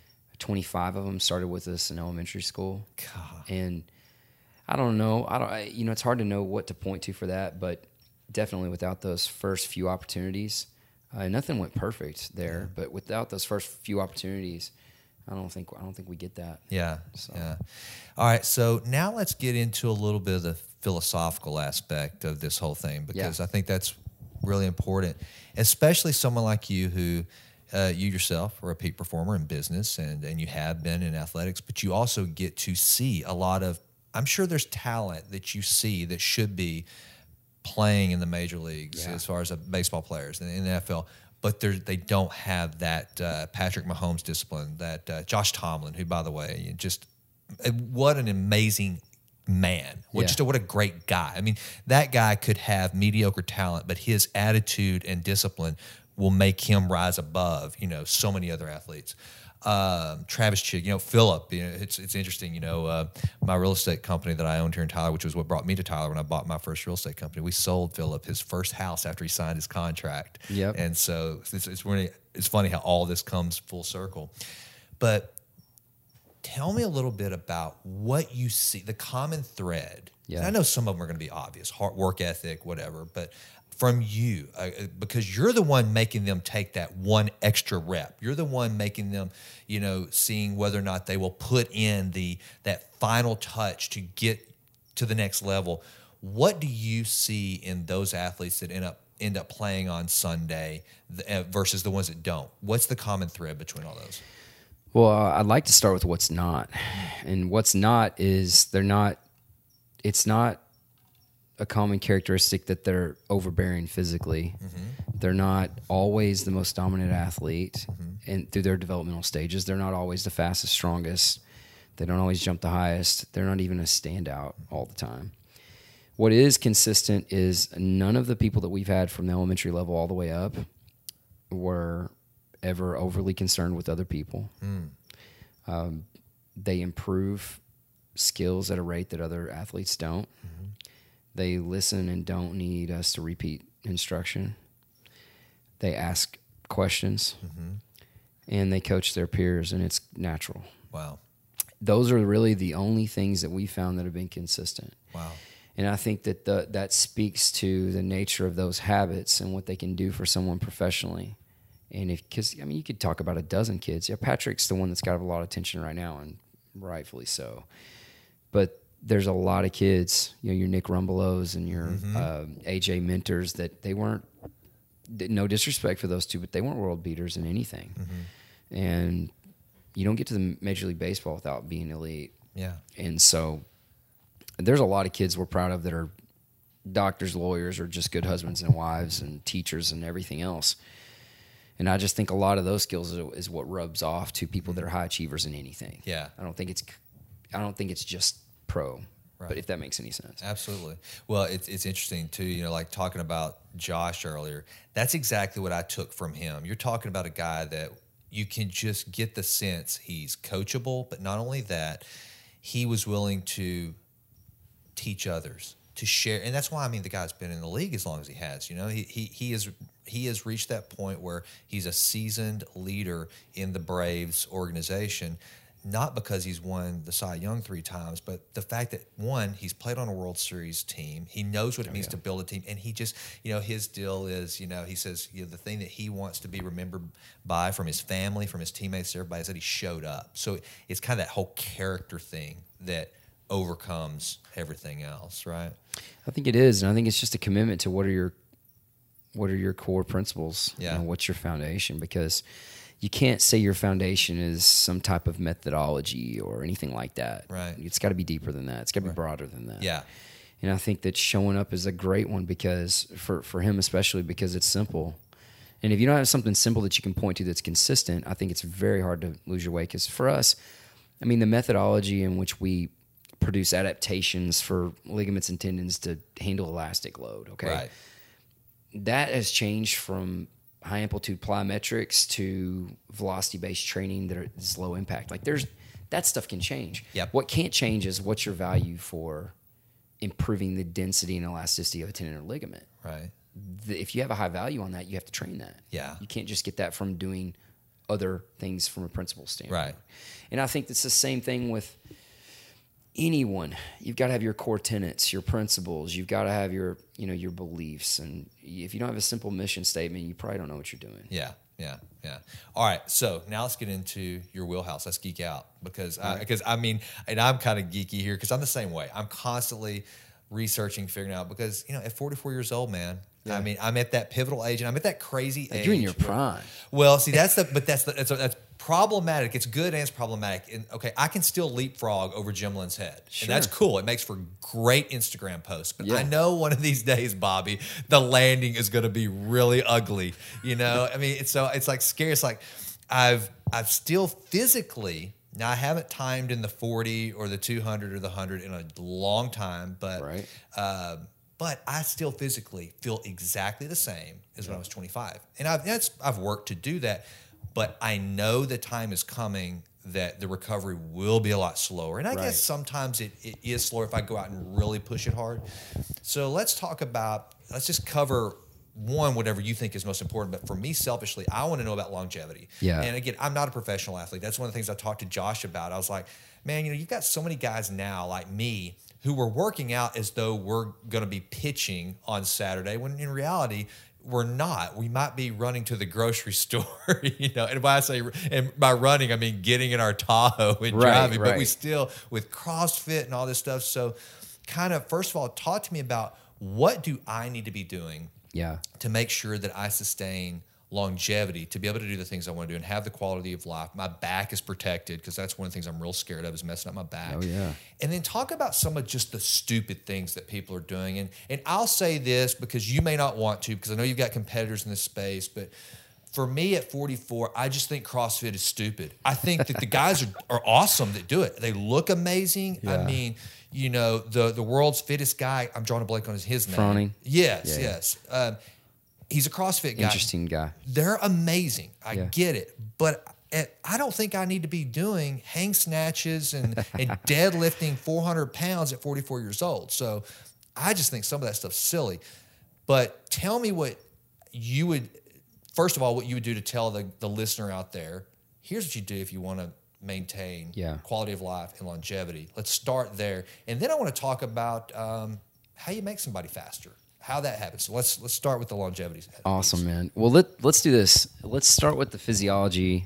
25 of them started with us in elementary school. God. And I don't know, you know, it's hard to know what to point to for that, but definitely without those first few opportunities, nothing went perfect there, but without those first few opportunities, I don't think we get that. Yeah. So. Yeah. All right. So now let's get into a little bit of the philosophical aspect of this whole thing, because I think that's really important, especially someone like you who you yourself are a peak performer in business and you have been in athletics, but you also get to see a lot of, I'm sure there's talent that you see that should be playing in the major leagues as far as baseball players in the NFL. But they don't have that Patrick Mahomes discipline, that Josh Tomlin, who, by the way, just what an amazing man. What a great guy. I mean, that guy could have mediocre talent, but his attitude and discipline will make him rise above, you know, so many other athletes. Travis Chick, you know, Philip, you know, it's interesting, you know, my real estate company that I owned here in Tyler, which was what brought me to Tyler when I bought my first real estate company. We sold Philip his first house after he signed his contract. Yep. And so it's funny how all this comes full circle. But tell me a little bit about what you see, the common thread. Yeah. I know some of them are going to be obvious, hard work ethic, whatever, but from you, because you're the one making them take that one extra rep. You're the one making them, you know, seeing whether or not they will put in that final touch to get to the next level. What do you see in those athletes that end up playing on Sunday versus the ones that don't? What's the common thread between all those? Well, I'd like to start with what's not. And what's not is it's not a common characteristic that they're overbearing physically. Mm-hmm. They're not always the most dominant athlete, and through their developmental stages, they're not always the fastest, strongest. They don't always jump the highest. They're not even a standout all the time. What is consistent is none of the people that we've had from the elementary level all the way up were ever overly concerned with other people. They improve skills at a rate that other athletes don't. They listen and don't need us to repeat instruction. They ask questions, and they coach their peers, and it's natural. Wow. Those are really the only things that we found that have been consistent. Wow. And I think that that speaks to the nature of those habits and what they can do for someone professionally. And because you could talk about a dozen kids. Yeah, Patrick's the one that's got a lot of attention right now, and rightfully so. But there's a lot of kids, your Nick Rumbelows and your AJ Mentors, that they weren't. No disrespect for those two, but they weren't world beaters in anything. And you don't get to the Major League Baseball without being elite. Yeah. And so there's a lot of kids we're proud of that are doctors, lawyers, or just good husbands and wives and teachers and everything else. And I just think a lot of those skills is what rubs off to people that are high achievers in anything. Yeah. I don't think it's just pro. Right. But if that makes any sense. Absolutely. Well, it's interesting too, like talking about Josh earlier. That's exactly what I took from him. You're talking about a guy that you can just get the sense he's coachable, but not only that, he was willing to teach others, to share. And that's why, the guy's been in the league as long as he has. He has reached that point where he's a seasoned leader in the Braves organization, not because he's won the Cy Young 3 times, but the fact that, one, he's played on a World Series team. He knows what it means to build a team. And he just, his deal is, he says, the thing that he wants to be remembered by from his family, from his teammates, everybody, is that he showed up. So it's kind of that whole character thing that overcomes everything else, right? I think it is. And I think it's just a commitment to what are your core principles? Yeah. What's your foundation? Because you can't say your foundation is some type of methodology or anything like that. Right. It's got to be deeper than that. It's got to be broader than that. Yeah. And I think that showing up is a great one because for him especially, because it's simple. And if you don't have something simple that you can point to that's consistent, I think it's very hard to lose your way. Because for us, the methodology in which we produce adaptations for ligaments and tendons to handle elastic load, okay? Right. That has changed from high amplitude plyometrics to velocity-based training that is low impact. That stuff can change. Yep. What can't change is what's your value for improving the density and elasticity of a tendon or ligament. Right. If you have a high value on that, you have to train that. Yeah. You can't just get that from doing other things from a principle standpoint. Right. And I think it's the same thing with anyone. You've got to have your core tenets, your principles. You've got to have your beliefs. And if you don't have a simple mission statement, you probably don't know what you're doing. Yeah. All right. So now let's get into your wheelhouse. Let's geek out and I'm kind of geeky here because I'm the same way. I'm constantly researching, figuring out because, at 44 years old, man, yeah. I'm at that pivotal age and I'm at that crazy age. You're in your prime. Well, see, that's problematic. It's good and it's problematic. And okay, I can still leapfrog over Jim Lynn's head. Sure. And that's cool. It makes for great Instagram posts. But yeah. I know one of these days, Bobby, the landing is going to be really ugly. It's like scary. It's like I've still physically, now I haven't timed in the 40 or the 200 or the 100 in a long time, but right. But I still physically feel exactly the same as when I was 25. And I've worked to do that, but I know the time is coming that the recovery will be a lot slower. And I guess sometimes it is slower if I go out and really push it hard. So let's just cover one, whatever you think is most important. But for me, selfishly, I want to know about longevity. Yeah. And again, I'm not a professional athlete. That's one of the things I talked to Josh about. I was like, man, you've got so many guys now like me who were working out as though we're going to be pitching on Saturday, when in reality, we're not. We might be running to the grocery store, And when I say, and by running, I mean getting in our Tahoe and driving. But we still, with CrossFit and all this stuff. So kind of, first of all, talk to me about what do I need to be doing to make sure that I sustain longevity, to be able to do the things I want to do and have the quality of life. My back is protected because that's one of the things I'm real scared of is messing up my back. Oh, yeah. And then talk about some of just the stupid things that people are doing. And I'll say this because you may not want to, because I know you've got competitors in this space, but For me at 44, I just think CrossFit is stupid. I think that the guys are awesome that do it. They look amazing. Yeah. I mean, the world's fittest guy, I'm drawing a blank on his name. Froning. Yes, Yeah. yes. He's a CrossFit guy. Interesting guy. They're amazing. I Yeah. get it. But I don't think I need to be doing hang snatches and deadlifting 400 pounds at 44 years old. So I just think some of that stuff's silly. But tell me what you would, first of all, what you would do to tell the listener out there, here's what you do if you want to maintain quality of life and longevity. Let's start there. And then I want to talk about how you make somebody faster, how that happens. So let's start with the longevity. Awesome, man. Well, let's do this. Let's start with the physiology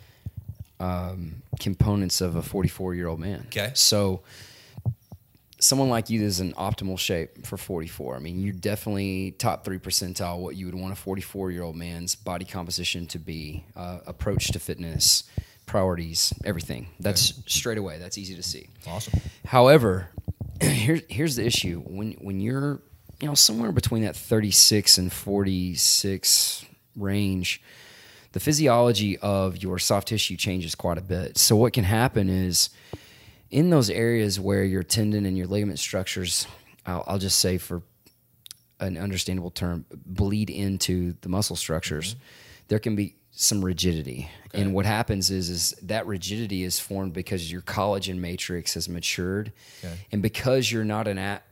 components of a 44-year-old man. Okay. So someone like you is in optimal shape for 44. I mean, you're definitely top 3 percentile what you would want a 44-year-old man's body composition to be, approach to fitness, priorities, everything. That's straight away. That's easy to see. Awesome. However, here's the issue. When you're somewhere between that 36 and 46 range, the physiology of your soft tissue changes quite a bit. So what can happen is in those areas where your tendon and your ligament structures, I'll just say for an understandable term, bleed into the muscle structures, there can be some rigidity. Okay. And what happens is that rigidity is formed because your collagen matrix has matured. Okay. And because you're not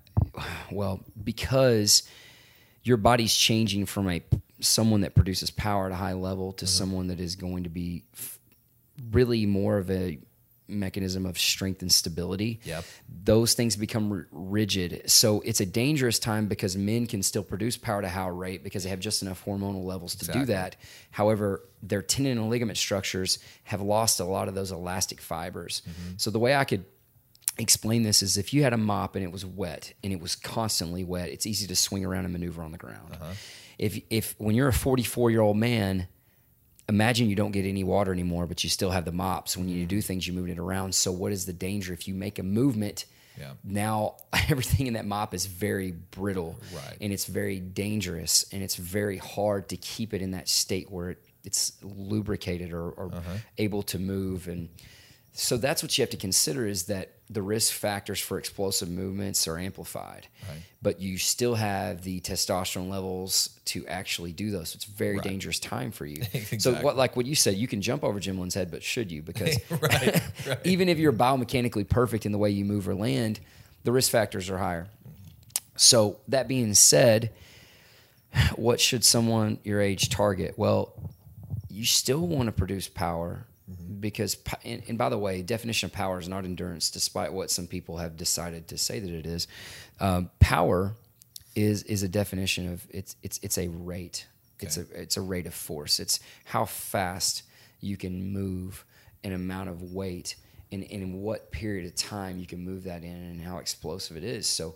because your body's changing from someone that produces power at a high level to someone that is going to be really more of a mechanism of strength and stability. Yep. Those things become rigid. So it's a dangerous time because men can still produce power at a high rate because they have just enough hormonal levels to do that. However, their tendon and ligament structures have lost a lot of those elastic fibers. So the way I could explain this is if you had a mop and it was wet and it was constantly wet, it's easy to swing around and maneuver on the ground. If when you're a 44-year-old man, imagine you don't get any water anymore, but you still have the mop. So when you do things, you're moving it around. So what is the danger? If you make a movement, now everything in that mop is very brittle, and it's very dangerous, and it's very hard to keep it in that state where it's lubricated or able to move. And so that's what you have to consider, is that the risk factors for explosive movements are amplified, but you still have the testosterone levels to actually do those. So it's a very dangerous time for you. Exactly. So what you said, you can jump over Jim Lynn's head, but should you? Because even if you're biomechanically perfect in the way you move or land, the risk factors are higher. So that being said, what should someone your age target? Well, you still want to produce power. Because, and by the way, definition of power is not endurance, despite what some people have decided to say that it is. Power is a definition of it's a rate. Okay. It's a rate of force. It's how fast you can move an amount of weight, and in what period of time you can move that in, and how explosive it is. So,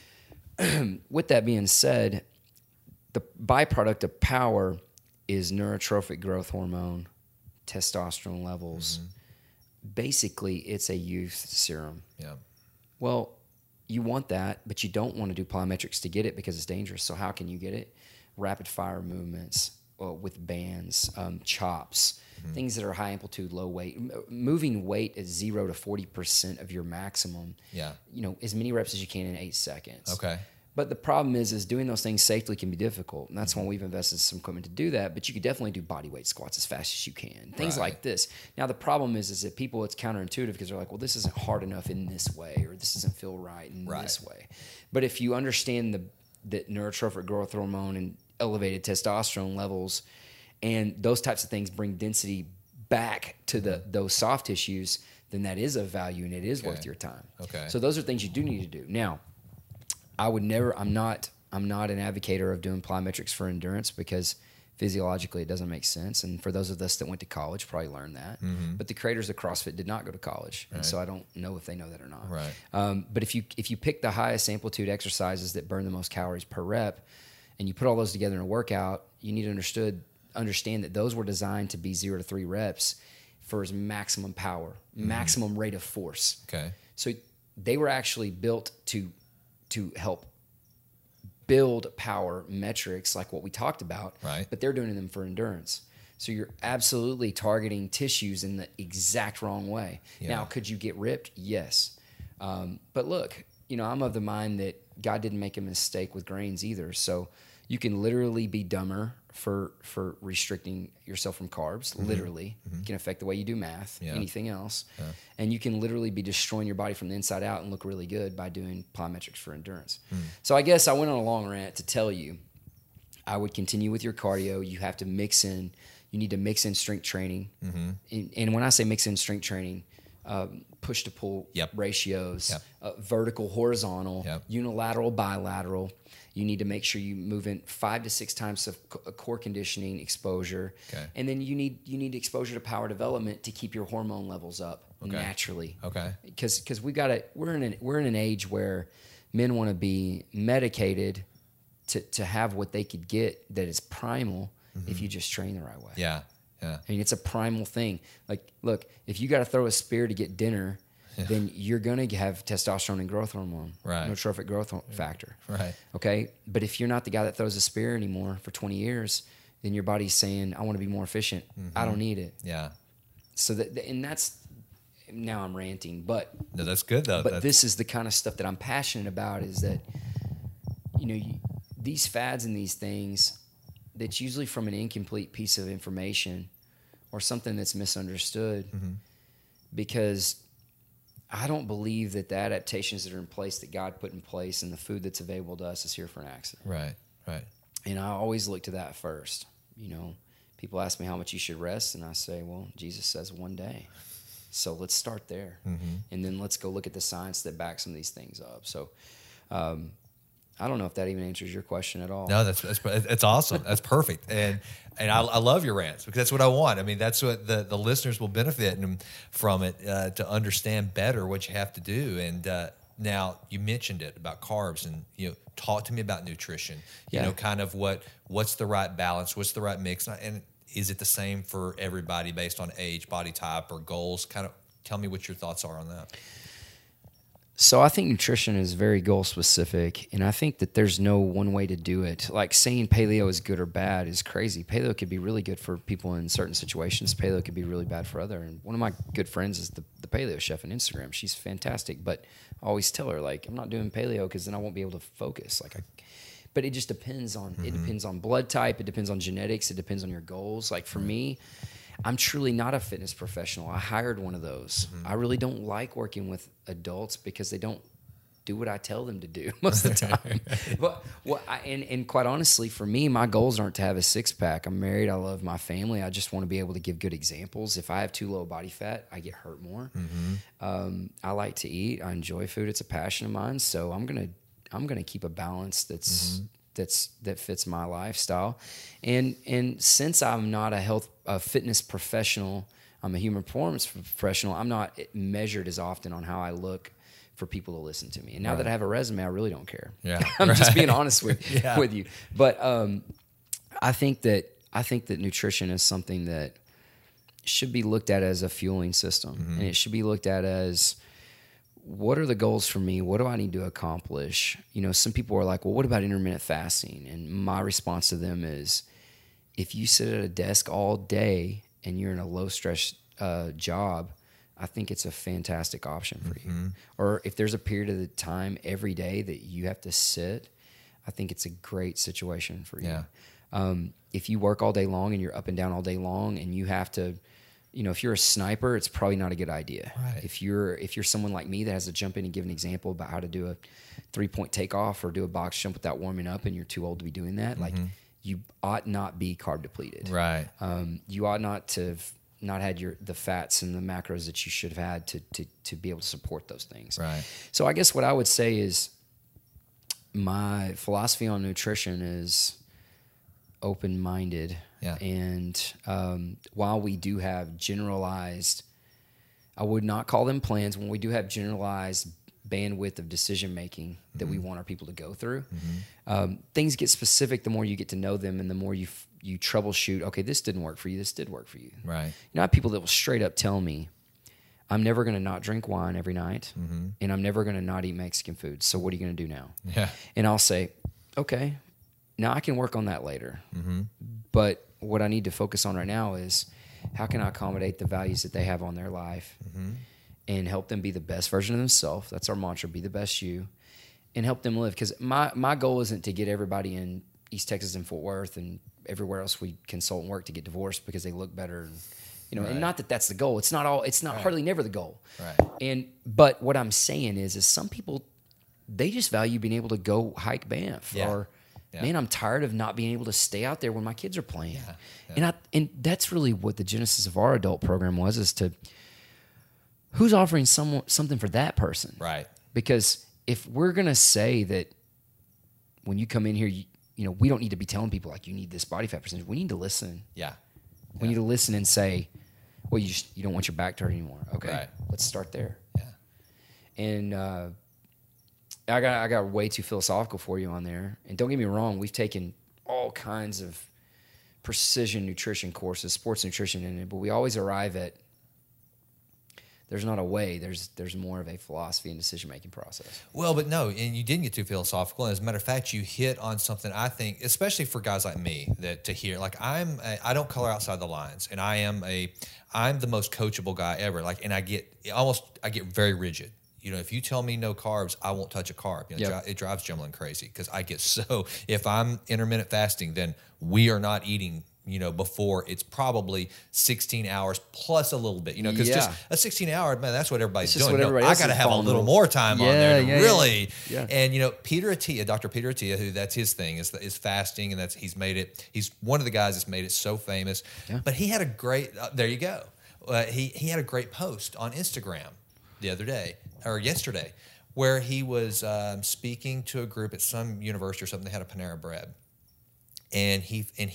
with that being said, the byproduct of power is neurotrophic growth hormone, testosterone levels. Basically, it's a youth serum. Well, you want that, but you don't want to do plyometrics to get it because it's dangerous. So how can you get it? Rapid fire movements with bands, chops, things that are high amplitude, low weight. Moving weight at 0 to 40% of your maximum. As many reps as you can in 8 seconds. Okay. But the problem is doing those things safely can be difficult. And that's why we've invested some equipment to do that. But you could definitely do body weight squats as fast as you can. Things like this. Now, the problem is that people, it's counterintuitive because they're like, well, this isn't hard enough in this way, or this doesn't feel right in this way. But if you understand the neurotrophic growth hormone and elevated testosterone levels, and those types of things bring density back to those soft tissues, then that is of value and it is worth your time. Okay. So those are things you do need to do. Now, I would never. I'm not an advocator of doing plyometrics for endurance because physiologically it doesn't make sense. And for those of us that went to college, probably learned that. But the creators of CrossFit did not go to college, and so I don't know if they know that or not. But if you pick the highest amplitude exercises that burn the most calories per rep, and you put all those together in a workout, you need to understand that those were designed to be 0 to 3 reps for maximum power, maximum rate of force. Okay. So they were actually built to help build power metrics like what we talked about, but they're doing them for endurance. So you're absolutely targeting tissues in the exact wrong way. Yeah. Now, could you get ripped? Yes. But look, I'm of the mind that God didn't make a mistake with grains either. So you can literally be dumber for restricting yourself from carbs. Literally. It can affect the way you do math, anything else. Yeah. And you can literally be destroying your body from the inside out and look really good by doing plyometrics for endurance. So I guess I went on a long rant to tell you, I would continue with your cardio. You have to you need to mix in strength training. And when I say mix in strength training, push to pull ratios, vertical, horizontal, unilateral, bilateral. You need to make sure you move in 5 to 6 times of core conditioning exposure. Okay. And then you need exposure to power development to keep your hormone levels up naturally. Okay. Because we're in an age where men want to be medicated to have what they could get that is primal if you just train the right way. Yeah. Yeah. I mean, it's a primal thing. Like, look, if you got to throw a spear to get dinner, then you're going to have testosterone and growth hormone, neurotrophic growth factor. Right. Okay. But if you're not the guy that throws a spear anymore for 20 years, then your body's saying, I want to be more efficient. I don't need it. Yeah. So that's, now I'm ranting, but no, that's good though. But this is the kind of stuff that I'm passionate about, is that, these fads and these things, that's usually from an incomplete piece of information or something that's misunderstood, because I don't believe that the adaptations that are in place that God put in place and the food that's available to us is here for an accident. Right, right. And I always look to that first. People ask me how much you should rest, and I say, well, Jesus says 1 day. So let's start there. And then let's go look at the science that backs some of these things up. So I don't know if that even answers your question at all. No, that's awesome. That's perfect. And I love your rants, because that's what I want. I mean, that's what the listeners will benefit from it, to understand better what you have to do. And now you mentioned it about carbs, and talk to me about nutrition. Kind of what's the right balance, what's the right mix, and is it the same for everybody based on age, body type, or goals? Kind of tell me what your thoughts are on that. So I think nutrition is very goal specific, and I think that there's no one way to do it. Like, saying paleo is good or bad is crazy. Paleo could be really good for people in certain situations. Paleo could be really bad for other. And one of my good friends is the paleo chef on Instagram. She's fantastic, but I always tell her, like, I'm not doing paleo because then I won't be able to focus. But it just depends on it depends on blood type. It depends on genetics. It depends on your goals. Like, for me, I'm truly not a fitness professional. I hired one of those. I really don't like working with adults because they don't do what I tell them to do most of the time. But and quite honestly, for me, my goals aren't to have a 6-pack. I'm married. I love my family. I just want to be able to give good examples. If I have too low body fat, I get hurt more. I like to eat. I enjoy food. It's a passion of mine. So I'm gonna keep a balance that fits my lifestyle. And since I'm not a fitness professional, I'm a human performance professional, I'm not measured as often on how I look for people to listen to me. And now that I have a resume, I really don't care. Yeah, I'm just being honest with you. But I think that nutrition is something that should be looked at as a fueling system. And it should be looked at as, what are the goals for me? What do I need to accomplish? Some people are like, well, what about intermittent fasting? And my response to them is, if you sit at a desk all day and you're in a low stress job, I think it's a fantastic option for you. Or if there's a period of the time every day that you have to sit, I think it's a great situation for you. Yeah. If you work all day long and you're up and down all day long and you have to, if you're a sniper, it's probably not a good idea. Right. If you're someone like me that has to jump in and give an example about how to do a 3-point takeoff or do a box jump without warming up, and you're too old to be doing that, like, you ought not be carb depleted. Right. You ought not to have not had the fats and the macros that you should have had to be able to support those things. Right. So I guess what I would say is, my philosophy on nutrition is open-minded. Yeah. And while we do have generalized, I would not call them plans, when we do have generalized bandwidth of decision making that we want our people to go through, things get specific the more you get to know them, and the more you troubleshoot. Okay, this didn't work for you. This did work for you. Right. I have people that will straight up tell me, I'm never going to not drink wine every night, and I'm never going to not eat Mexican food. So what are you going to do now? Yeah. And I'll say, okay, now I can work on that later. But what I need to focus on right now is how can I accommodate the values that they have on their life and help them be the best version of themselves. That's our mantra, be the best you, and help them live. Because my goal isn't to get everybody in East Texas and Fort Worth and everywhere else we consult and work to get divorced because they look better. And, you know, and not that that's the goal. It's not hardly never the goal. Right. But what I'm saying is some people, they just value being able to go hike Banff or, man, I'm tired of not being able to stay out there when my kids are playing. And that's really what the genesis of our adult program was, is to who's offering something for that person. Right. Because if we're going to say that when you come in here, you know, we don't need to be telling people like you need this body fat percentage. We need to listen. We need to listen and say, well, you don't want your back to hurt anymore. Okay, let's start there. And I got way too philosophical for you on there. And don't get me wrong, we've taken all kinds of precision nutrition courses, sports nutrition in it, but we always arrive at there's not a way. There's more of a philosophy and decision-making process. Well, but no, and you didn't get too philosophical. And as a matter of fact, you hit on something I think, especially for guys like me, that to hear, like I don't color outside the lines, and I'm the most coachable guy ever. Like, and I get very rigid. You know, if you tell me no carbs, I won't touch a carb. You know, it drives Jimlin crazy because I get so. If I'm intermittent fasting, then we are not eating. You know, before it's probably 16 hours plus a little bit, you know, because just a 16-hour, man, that's what everybody's doing. I got to have a little more time on there to really. And, you know, Dr. Peter Attia, who that's his thing is fasting. And he's one of the guys that's made it so famous. But he had a great, there you go. He had a great post on Instagram the other day or yesterday where he was speaking to a group at some university or something. They had a Panera Bread. And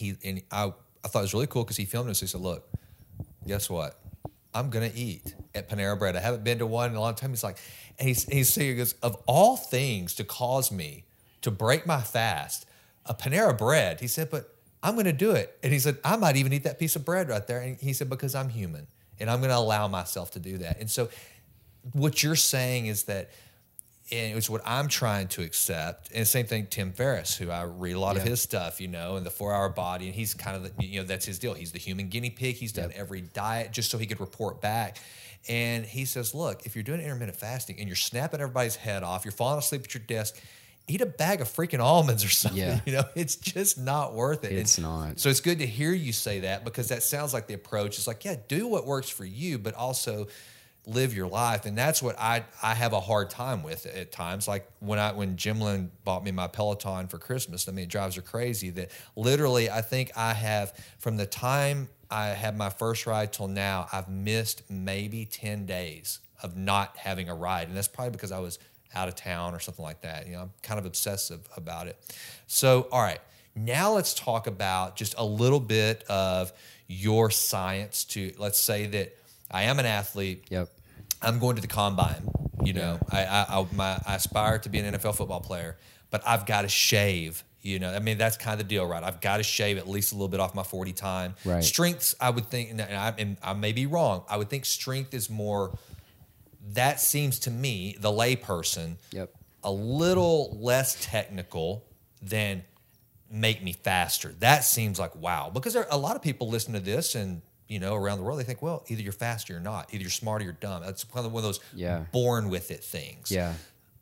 I thought it was really cool because he filmed us. He said, "Look, guess what? I'm gonna eat at Panera Bread. I haven't been to one in a long time." He's like, and he's saying, he goes, "Of all things to cause me to break my fast, a Panera Bread." He said, "But I'm gonna do it." And he said, "I might even eat that piece of bread right there." And he said, "Because I'm human, and I'm gonna allow myself to do that." And so, what you're saying is that. And it's what I'm trying to accept. And same thing, Tim Ferriss, who I read a lot of his stuff, you know, and the 4-Hour Body. And he's kind of, you know, that's his deal. He's the human guinea pig. He's done every diet just so he could report back. And he says, look, if you're doing intermittent fasting and you're snapping everybody's head off, you're falling asleep at your desk, eat a bag of freaking almonds or something. Yeah. You know, it's just not worth it. It's not. So it's good to hear you say that because that sounds like the approach is like, yeah, do what works for you, but also live your life. And that's what I have a hard time with at times. Like when Jimlin bought me my Peloton for Christmas, I mean, it drives her crazy that literally I think I have, from the time I had my first ride till now, I've missed maybe 10 days of not having a ride. And that's probably because I was out of town or something like that. You know, I'm kind of obsessive about it. So, all right, now let's talk about just a little bit of your science to, let's say that I am an athlete. Yep. I'm going to the combine. You know, I aspire to be an NFL football player, but I've got to shave. You know, I mean, that's kind of the deal, right? I've got to shave at least a little bit off my 40 time. Right. Strengths, I would think, and I may be wrong, I would think strength is more, that seems to me, the layperson, a little less technical than make me faster. That seems like, wow. Because there are a lot of people listen to this and, you know, around the world, they think, well, either you're fast or you're not. Either you're smart or you're dumb. That's kind of one of those born with it things. Yeah.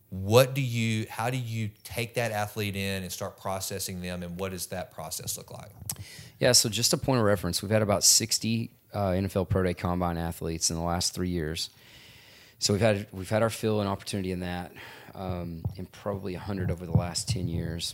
How do you take that athlete in and start processing them, and what does that process look like? Yeah, so just a point of reference, we've had about 60 NFL Pro Day Combine athletes in the last 3 years. So we've had our fill and opportunity in that, and probably 100 over the last 10 years.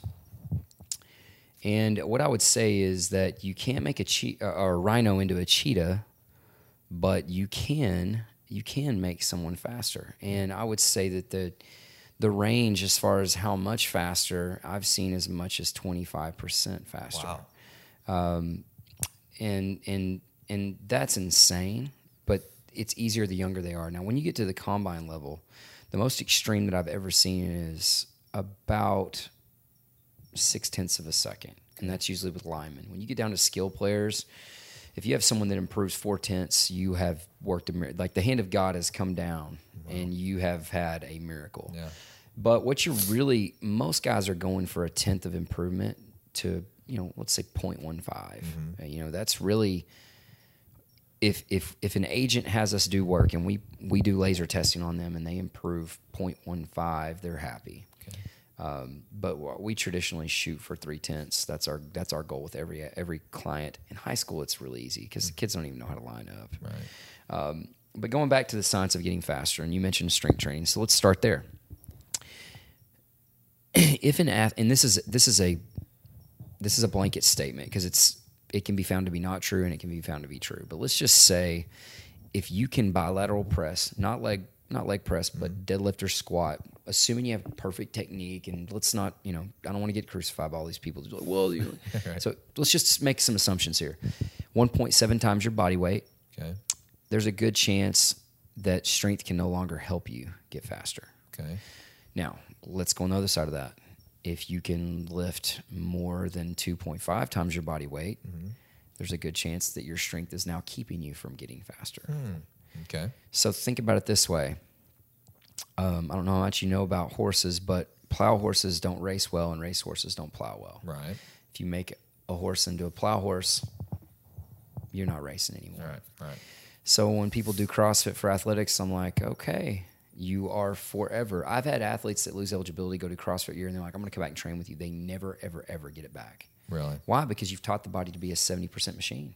And what I would say is that you can't make a rhino into a cheetah, but you can make someone faster. And I would say that the range as far as how much faster, I've seen as much as 25% faster. Wow. And that's insane, but it's easier the younger they are. Now, when you get to the combine level, the most extreme that I've ever seen is about 0.6 of a second, and that's usually with linemen. When you get down to skill players, if you have someone that improves 0.4, you have worked a miracle. Like the hand of God has come down, and you have had a miracle. Yeah. But what most guys are going for 0.1 of improvement to let's say 0.15. That's really, if an agent has us do work and we do laser testing on them and they improve 0.15, they're happy. Okay. But we traditionally shoot for 0.3. That's our goal with every client. In high school, it's really easy because the kids don't even know how to line up. Right. But going back to the science of getting faster, and you mentioned strength training, so let's start there. If an and this is a blanket statement because it can be found to be not true and it can be found to be true. But let's just say if you can bilateral press, not leg press, but deadlift or squat, assuming you have perfect technique, and let's not, I don't want to get crucified by all these people. Like, well, Right. So let's just make some assumptions here. 1.7 times your body weight. Okay. There's a good chance that strength can no longer help you get faster. Okay. Now, let's go on the other side of that. If you can lift more than 2.5 times your body weight, there's a good chance that your strength is now keeping you from getting faster. Okay. So think about it this way. I don't know how much you know about horses, but plow horses don't race well and race horses don't plow well. Right. If you make a horse into a plow horse, you're not racing anymore. Right. So when people do CrossFit for athletics, I'm like, okay, you are forever. I've had athletes that lose eligibility, go to CrossFit year, and they're like, I'm going to come back and train with you. They never, ever, ever get it back. Really? Why? Because you've taught the body to be a 70% machine.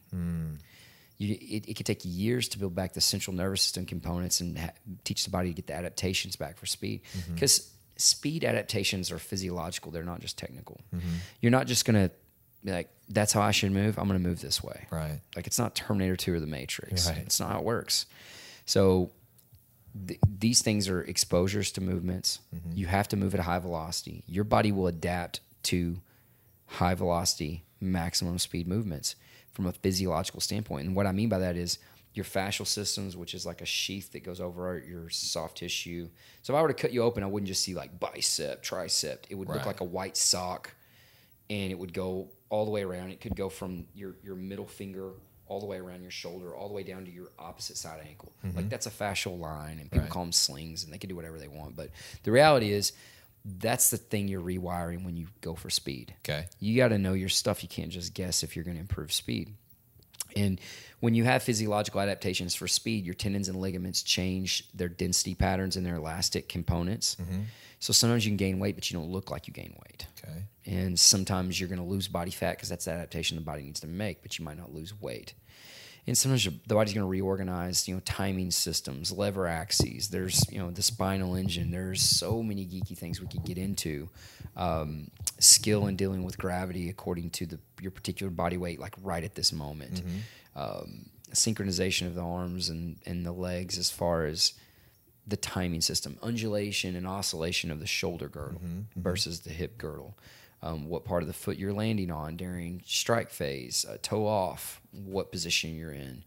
It could take years to build back the central nervous system components and teach the body to get the adaptations back for speed. Because speed adaptations are physiological. They're not just technical. You're not just going to be like, that's how I should move. I'm going to move this way. Right. Like it's not Terminator 2 or The Matrix. Right. It's not how it works. So these things are exposures to movements. You have to move at a high velocity. Your body will adapt to high velocity, maximum speed movements from a physiological standpoint. And what I mean by that is your fascial systems, which is like a sheath that goes over your soft tissue. So if I were to cut you open, I wouldn't just see like bicep, tricep. It would look like a white sock, and it would go all the way around. It could go from your middle finger all the way around your shoulder, all the way down to your opposite side ankle. Like that's a fascial line, and people call them slings, and they can do whatever they want. But the reality is that's the thing you're rewiring when you go for speed. Okay. You got to know your stuff. You can't just guess if you're going to improve speed. And when you have physiological adaptations for speed, your tendons and ligaments change their density patterns and their elastic components. So sometimes you can gain weight, but you don't look like you gain weight. Okay. And sometimes you're going to lose body fat because that's the adaptation the body needs to make, but you might not lose weight. And sometimes the body's going to reorganize, timing systems, lever axes. There's, the spinal engine. There's so many geeky things we could get into. Skill in dealing with gravity according to your particular body weight, like right at this moment. Synchronization of the arms and the legs as far as the timing system, undulation and oscillation of the shoulder girdle versus the hip girdle. What part of the foot you're landing on during strike phase, toe off, what position you're in.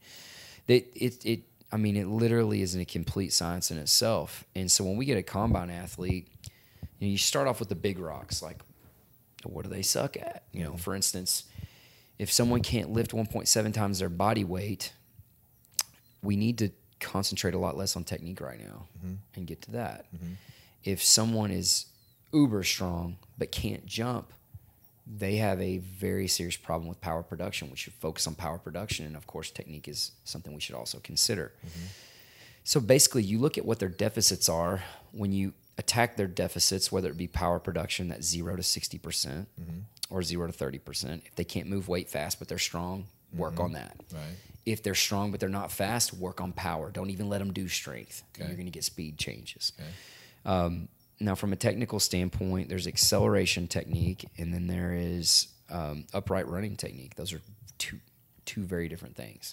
It literally is a complete science in itself. And so when we get a combine athlete, you start off with the big rocks, like what do they suck at? For instance, if someone can't lift 1.7 times their body weight, we need to concentrate a lot less on technique right now and get to that. If someone is uber strong but can't jump, they have a very serious problem with power production. We should focus on power production, and of course technique is something we should also consider. So basically you look at what their deficits are. When you attack their deficits, whether it be power production, that's 0 to 60% or 0 to 30%. If they can't move weight fast but they're strong, work on that. Right. If they're strong but they're not fast, work on power. Don't even let them do strength. Okay. You're going to get speed changes. Okay. Now, from a technical standpoint, there's acceleration technique, and then there is upright running technique. Those are two very different things.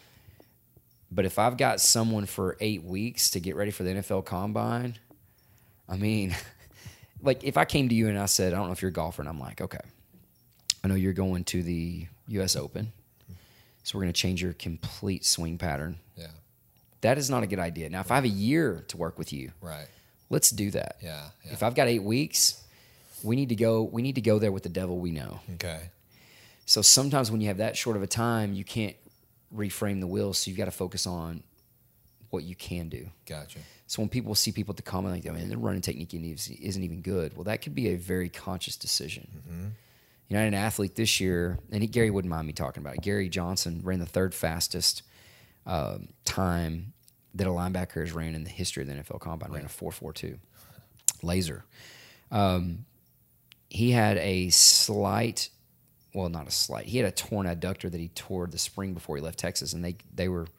But if I've got someone for 8 weeks to get ready for the NFL Combine, like if I came to you and I said, I don't know if you're a golfer, and I'm like, okay, I know you're going to the U.S. Open, so we're going to change your complete swing pattern. Yeah. That is not a good idea. Now, if I have a year to work with you, Right. let's do that. Yeah. If I've got 8 weeks, we need to go there with the devil we know. Okay. So sometimes when you have that short of a time, you can't reframe the wheel, so you've got to focus on what you can do. Gotcha. So when people see people at the comment like, their running technique isn't even good, well, that could be a very conscious decision. I had an athlete this year, and Gary wouldn't mind me talking about it. Gary Johnson ran the third fastest time that a linebacker has ran in the history of the NFL Combine. Ran a 4.42 laser. He had a slight, well, not a slight. He had a torn adductor that he tore the spring before he left Texas, and they were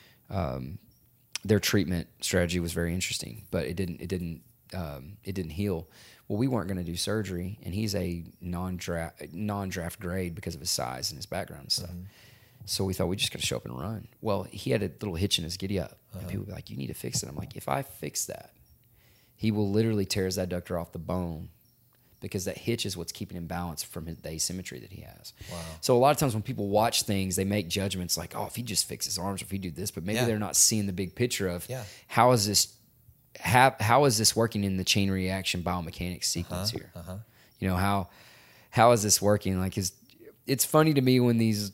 their treatment strategy was very interesting, but it didn't heal. Well, we weren't going to do surgery, and he's a non-draft grade because of his size and his background and stuff. So we thought we just got to show up and run. Well, he had a little hitch in his giddy up, and people would be like, "You need to fix it." I'm like, "If I fix that, he will literally tear his adductor off the bone." Because that hitch is what's keeping him balanced from the asymmetry that he has. Wow. So a lot of times when people watch things, they make judgments like, oh, if he just fix his arms, or if he do this, but maybe they're not seeing the big picture of how is this working in the chain reaction biomechanics sequence here? You know, how is this working? Like, it's funny to me when these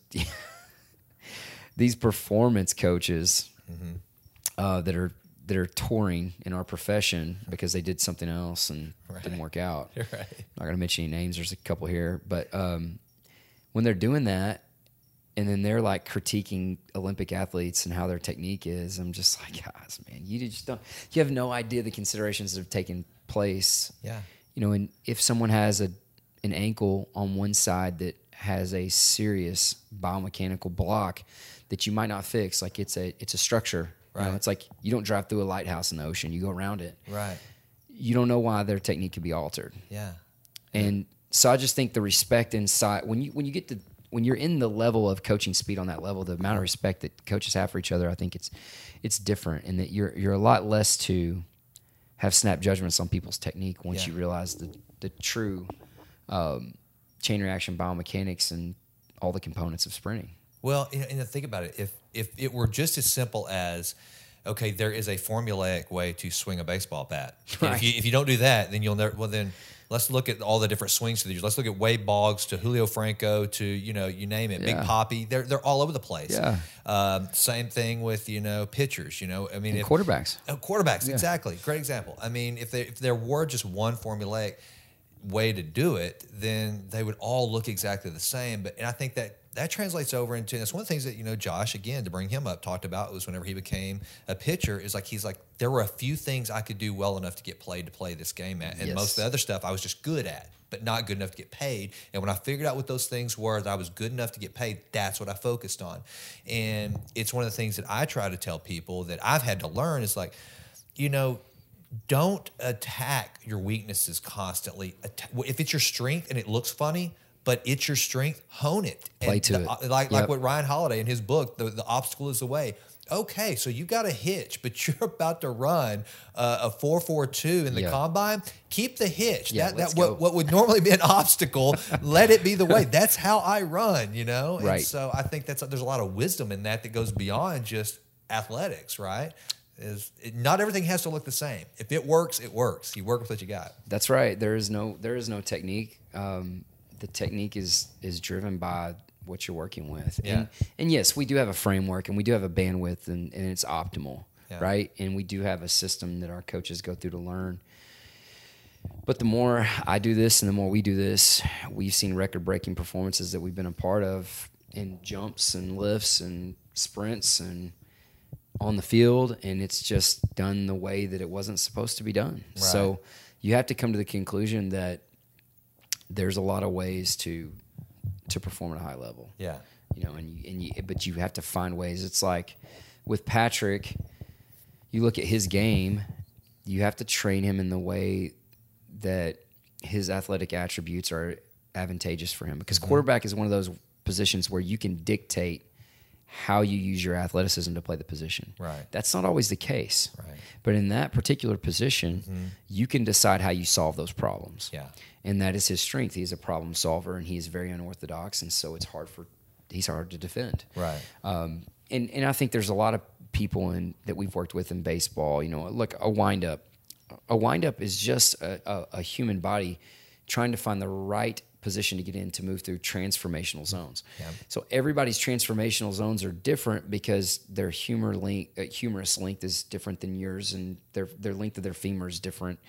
performance coaches that are touring in our profession because they did something else and didn't work out. Right. I'm not going to mention any names. There's a couple here. But when they're doing that and then they're like critiquing Olympic athletes and how their technique is, I'm just like, guys, man, you have no idea the considerations that have taken place. Yeah. You know, and if someone has an ankle on one side that has a serious biomechanical block that you might not fix, like it's a structure. Right. You know, it's like you don't drive through a lighthouse in the ocean. You go around it. Right. You don't know why their technique could be altered. Yeah. And so I just think the respect inside when you're in the level of coaching speed on that level, the amount of respect that coaches have for each other, I think it's different, and that you're a lot less to have snap judgments on people's technique once you realize the true chain reaction biomechanics and all the components of sprinting. Well, and think about it. If it were just as simple as, okay, there is a formulaic way to swing a baseball bat. Right. If you don't do that, then you'll never. Well, then let's look at all the different swings through the years. Let's look at Wade Boggs to Julio Franco to you name it, Big Papi. They're all over the place. Yeah. Same thing with pitchers. I mean, and quarterbacks. Quarterbacks, exactly. Great example. I mean, if there were just one formulaic way to do it, then they would all look exactly the same. And I think that translates over into, that's one of the things that, Josh, again, to bring him up, talked about was whenever he became a pitcher, he's like, there were a few things I could do well enough to get paid to play this game at. And most of the other stuff I was just good at, but not good enough to get paid. And when I figured out what those things were, that I was good enough to get paid, that's what I focused on. And it's one of the things that I try to tell people that I've had to learn is like, don't attack your weaknesses constantly. If it's your strength and it looks funny, but it's your strength, hone it. Play to it. Like what Ryan Holiday in his book, the obstacle is the way. Okay, so you got a hitch, but you're about to run a 4.42 in the combine. Keep the hitch. Yeah, what would normally be an obstacle, let it be the way. That's how I run, Right. And so I think there's a lot of wisdom in that goes beyond just athletics, right? Not everything has to look the same. If it works, it works. You work with what you got. That's right. There is no technique. The technique is driven by what you're working with. Yeah. And yes, we do have a framework and we do have a bandwidth and it's optimal, right? And we do have a system that our coaches go through to learn. But the more I do this and the more we do this, we've seen record-breaking performances that we've been a part of in jumps and lifts and sprints and on the field, and it's just done the way that it wasn't supposed to be done. Right. So you have to come to the conclusion that there's a lot of ways to perform at a high level. Yeah. But you have to find ways. It's like with Patrick, you look at his game, you have to train him in the way that his athletic attributes are advantageous for him, because quarterback is one of those positions where you can dictate how you use your athleticism to play the position. Right. That's not always the case. Right. But in that particular position, you can decide how you solve those problems. Yeah. And that is his strength. He's a problem solver, and he's very unorthodox, and so he's hard to defend. Right. And I think there's a lot of people that we've worked with in baseball. Look, a windup. A windup is just a human body trying to find the right position to get in to move through transformational zones. Yeah. So everybody's transformational zones are different because their humerus length is different than yours, and their length of their femur is different,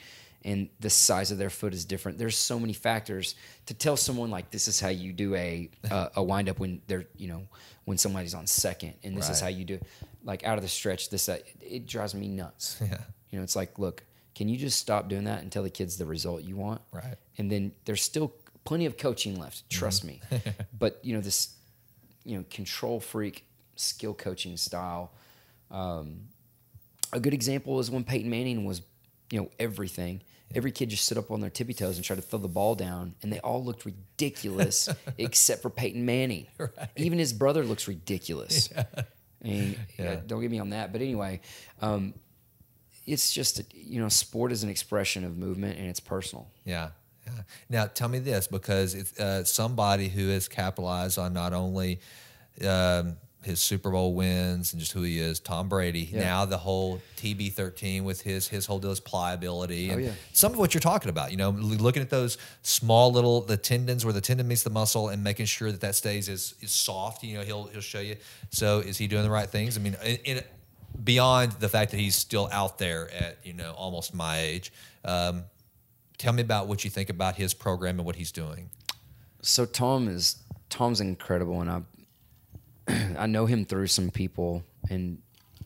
and the size of their foot is different. There's so many factors to tell someone like this is how you do a wind up when they're when somebody's on second, and this is how you do like out of the stretch. It drives me nuts. Yeah. It's like, look, can you just stop doing that and tell the kids the result you want? Right. And then there's still plenty of coaching left. Trust me. But this control freak skill coaching style. A good example is when Peyton Manning was everything. Every kid just stood up on their tippy toes and tried to throw the ball down, and they all looked ridiculous except for Peyton Manning. Right. Even his brother looks ridiculous. Yeah. And don't get me on that. But anyway, it's just, sport is an expression of movement, and it's personal. Yeah. Yeah. Now, tell me this, because it's somebody who has capitalized on not only his Super Bowl wins and just who he is, Tom Brady. Yeah. Now the whole TB13 with his whole deal is pliability and some of what you're talking about. Looking at those small the tendons where the tendon meets the muscle and making sure that stays is soft. He'll show you. So is he doing the right things? I mean, beyond the fact that he's still out there at almost my age. Tell me about what you think about his program and what he's doing. So Tom's incredible, and I know him through some people, and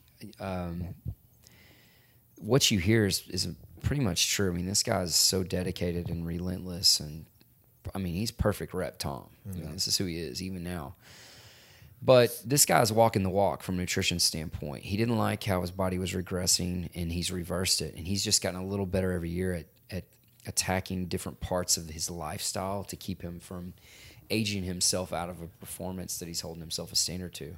what you hear is pretty much true. I mean, this guy's so dedicated and relentless, and I mean, he's perfect rep Tom. Yeah. This is who he is, even now. But this guy's walking the walk from a nutrition standpoint. He didn't like how his body was regressing, and he's reversed it, and he's just gotten a little better every year at attacking different parts of his lifestyle to keep him from aging himself out of a performance that he's holding himself a standard to.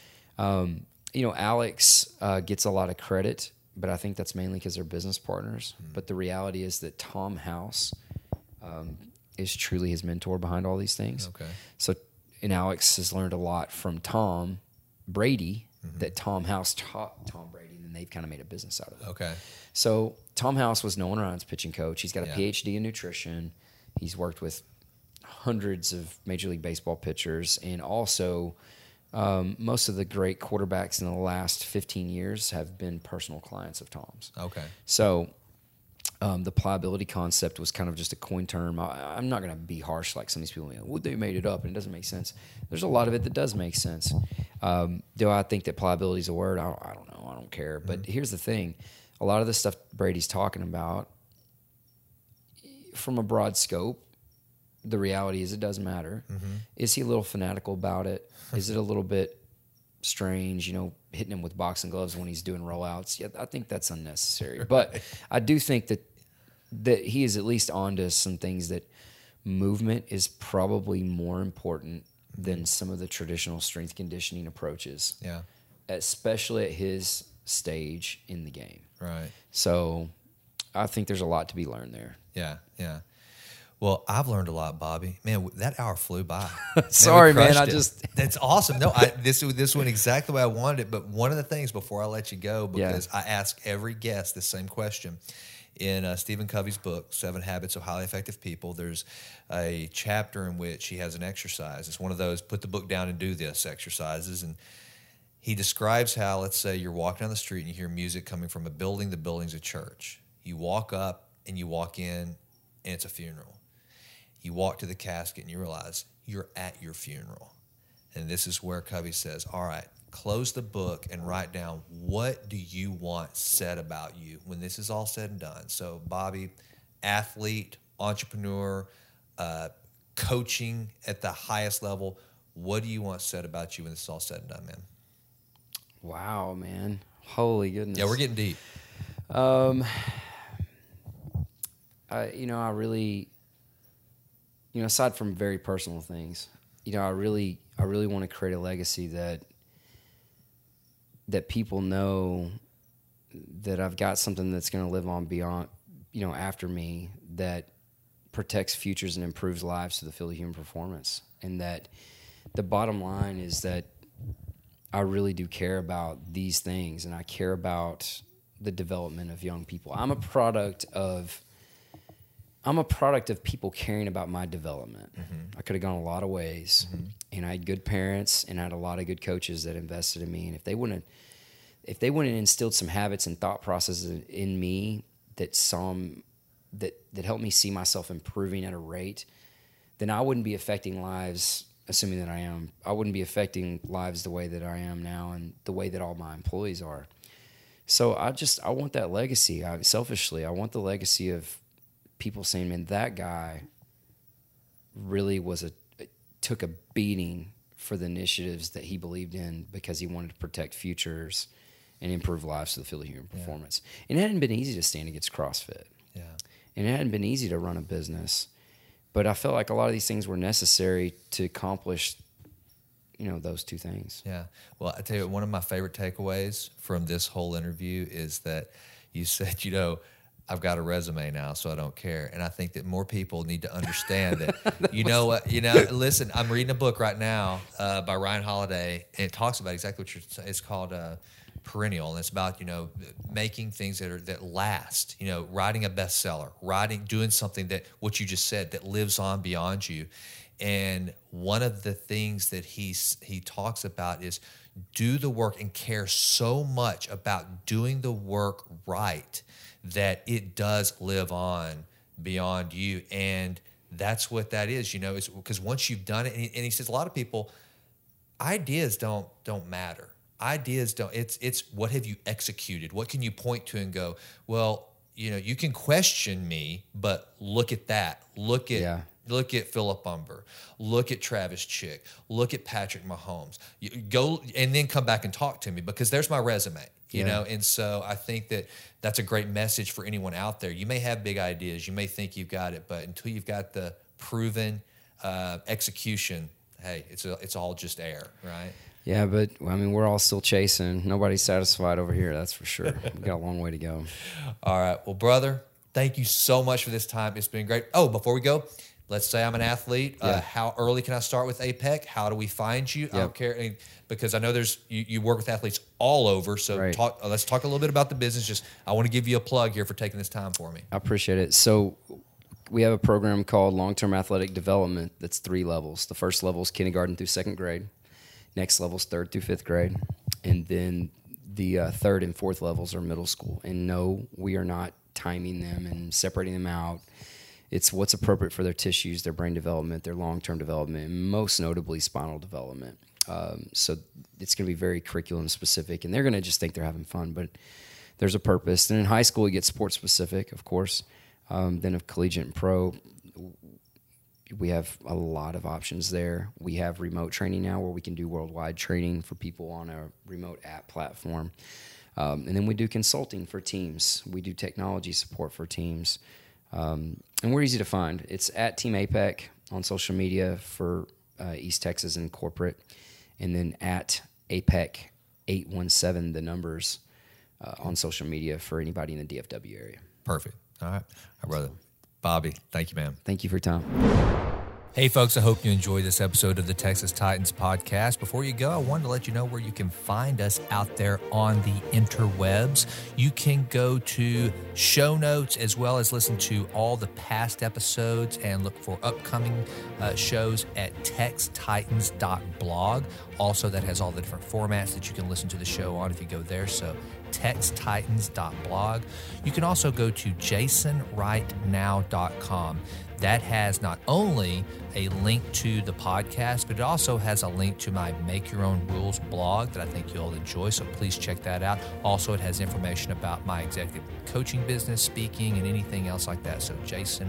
Alex gets a lot of credit, but I think that's mainly because they're business partners. Mm-hmm. But the reality is that Tom House is truly his mentor behind all these things. Okay. So, and Alex has learned a lot from Tom Brady that Tom House taught Tom Brady, and then they've kind of made a business out of it. Okay. So Tom House was Nolan Ryan's pitching coach. He's got a PhD in nutrition. He's worked with hundreds of Major League Baseball pitchers, and also most of the great quarterbacks in the last 15 years have been personal clients of Tom's. Okay. So the pliability concept was kind of just a coin term. I'm not going to be harsh like some of these people. Well, they made it up, and it doesn't make sense. There's a lot of it that does make sense. Do I think that pliability is a word? I don't know. I don't care. But here's the thing. A lot of the stuff Brady's talking about, from a broad scope, the reality is it does matter. Mm-hmm. Is he a little fanatical about it? Is it a little bit strange, hitting him with boxing gloves when he's doing rollouts? Yeah, I think that's unnecessary. But I do think that he is at least onto some things, that movement is probably more important than some of the traditional strength conditioning approaches. Yeah. Especially at his stage in the game. Right. So I think there's a lot to be learned there. Yeah, yeah. Well, I've learned a lot, Bobby. Man, that hour flew by. Sorry, man. That's awesome. No, this went exactly the way I wanted it. But one of the things before I let you go, because I ask every guest the same question. In Stephen Covey's book, 7 Habits of Highly Effective People, there's a chapter in which he has an exercise. It's one of those put the book down and do this exercises. And he describes how, let's say you're walking down the street and you hear music coming from a building. The building's a church. You walk up and you walk in, and it's a funeral. You walk to the casket and you realize you're at your funeral. And this is where Covey says, all right, close the book and write down, what do you want said about you when this is all said and done? So, Bobby, athlete, entrepreneur, coaching at the highest level, what do you want said about you when this is all said and done, man? Wow, man. Holy goodness. Yeah, we're getting deep. I really, aside from very personal things, I really want to create a legacy that people know that I've got something that's going to live on beyond, after me, that protects futures and improves lives to the field of human performance. And that the bottom line is that I really do care about these things, and I care about the development of young people. I'm a product of people caring about my development. Mm-hmm. I could have gone a lot of ways, and I had good parents, and I had a lot of good coaches that invested in me. And if they wouldn't have instilled some habits and thought processes in me that saw that help me see myself improving at a rate, then I wouldn't be affecting lives, assuming that I am. I wouldn't be affecting lives the way that I am now and the way that all my employees are. So I want that legacy. Selfishly, I want the legacy of people saying, man, that guy really took a beating for the initiatives that he believed in because he wanted to protect futures and improve lives to the field of human performance. And it hadn't been easy to stand against CrossFit. Yeah. And it hadn't been easy to run a business. But I felt like a lot of these things were necessary to accomplish, those two things. Yeah. Well, I tell you, one of my favorite takeaways from this whole interview is that you said, I've got a resume now, so I don't care. And I think that more people need to understand that, listen, I'm reading a book right now by Ryan Holiday, and it talks about exactly what you're saying. It's called Perennial, and it's about, making things that last, writing a bestseller, doing something that, what you just said, that lives on beyond you. And one of the things that he talks about is do the work and care so much about doing the work right that it does live on beyond you. And that's what that is, it's because once you've done it, and he says a lot of people, ideas don't matter. Ideas don't, it's what have you executed? What can you point to and go, well, you can question me, but look at that. Look at Philip Umber. Look at Travis Chick. Look at Patrick Mahomes. You go and then come back and talk to me because there's my resume, you know? And so I think that that's a great message for anyone out there. You may have big ideas. You may think you've got it, but until you've got the proven execution, hey, it's all just air, right? Yeah, but we're all still chasing. Nobody's satisfied over here, that's for sure. We've got a long way to go. All right. Well, brother, thank you so much for this time. It's been great. Oh, before we go, let's say I'm an athlete. How early can I start with APEC? How do we find you? I don't care, because I know you work with athletes all over. So let's talk a little bit about the business. I want to give you a plug here for taking this time for me. I appreciate it. So we have a program called Long-Term Athletic Development that's 3 levels. The first level is kindergarten through 2nd grade. Next level is 3rd through 5th grade. And then the 3rd and 4th levels are middle school. And no, we are not timing them and separating them out. It's what's appropriate for their tissues, their brain development, their long-term development, and most notably spinal development. So it's going to be very curriculum specific, and they're going to just think they're having fun, but there's a purpose. Then in high school, you get sport specific, of course. Then of collegiate and pro, we have a lot of options there. We have remote training now where we can do worldwide training for people on a remote app platform. And then we do consulting for teams. We do technology support for teams. And we're easy to find. It's at Team APEC on social media for East Texas and corporate. And then at APEC 817, the numbers on social media for anybody in the DFW area. Perfect. All right. Brother. Bobby, thank you, man. Thank you for your time. Hey, folks, I hope you enjoyed this episode of the Texas Titans podcast. Before you go, I wanted to let you know where you can find us out there on the interwebs. You can go to show notes as well as listen to all the past episodes and look for upcoming shows at textitans.blog. Also, that has all the different formats that you can listen to the show on if you go there. So textitans.blog. You can also go to jasonwrightnow.com. That has not only a link to the podcast, but it also has a link to my Make Your Own Rules blog that I think you'll enjoy, so please check that out. Also, it has information about my executive coaching business, speaking, and anything else like that, so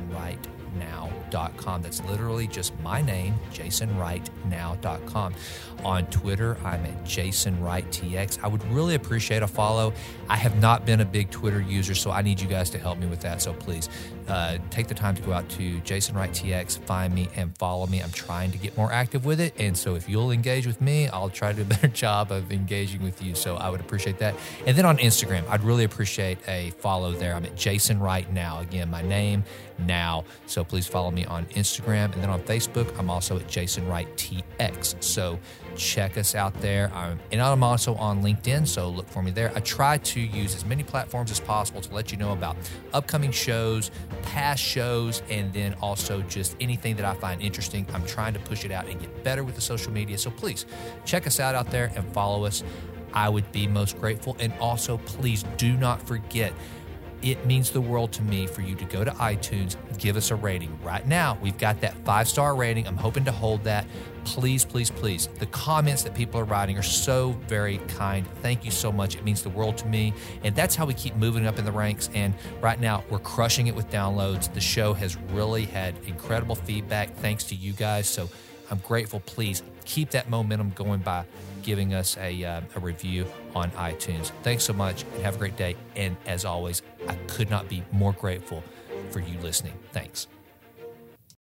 jasonwrightnow.com. That's literally just my name, jasonwrightnow.com. On Twitter, I'm at jasonwrightTX. I would really appreciate a follow. I have not been a big Twitter user, so I need you guys to help me with that, so please take the time to go out to jasonwrightTX, find me, and follow me. I'm trying to get more active with it, and so if you'll engage with me, I'll try to do a better job of engaging with you, so I would appreciate that. And then on Instagram, I'd really appreciate a follow there. I'm at jasonwrightnow. Again, my name, now. So please follow me on Instagram. And then on Facebook, I'm also at jasonwrightTX. So check us out there. And I'm also on LinkedIn, so look for me there. I try to use as many platforms as possible to let you know about upcoming shows, past shows, and then also just anything that I find interesting. I'm trying to push it out and get better with the social media. So please check us out there and follow us. I would be most grateful. And also, please do not forget, it means the world to me for you to go to iTunes, give us a rating. Right now, we've got that 5-star rating. I'm hoping to hold that. Please, please, please. The comments that people are writing are so very kind. Thank you so much. It means the world to me. And that's how we keep moving up in the ranks. And right now, we're crushing it with downloads. The show has really had incredible feedback thanks to you guys. So I'm grateful. Please keep that momentum going by giving us a review on iTunes. Thanks so much and have a great day. And as always, I could not be more grateful for you listening. Thanks.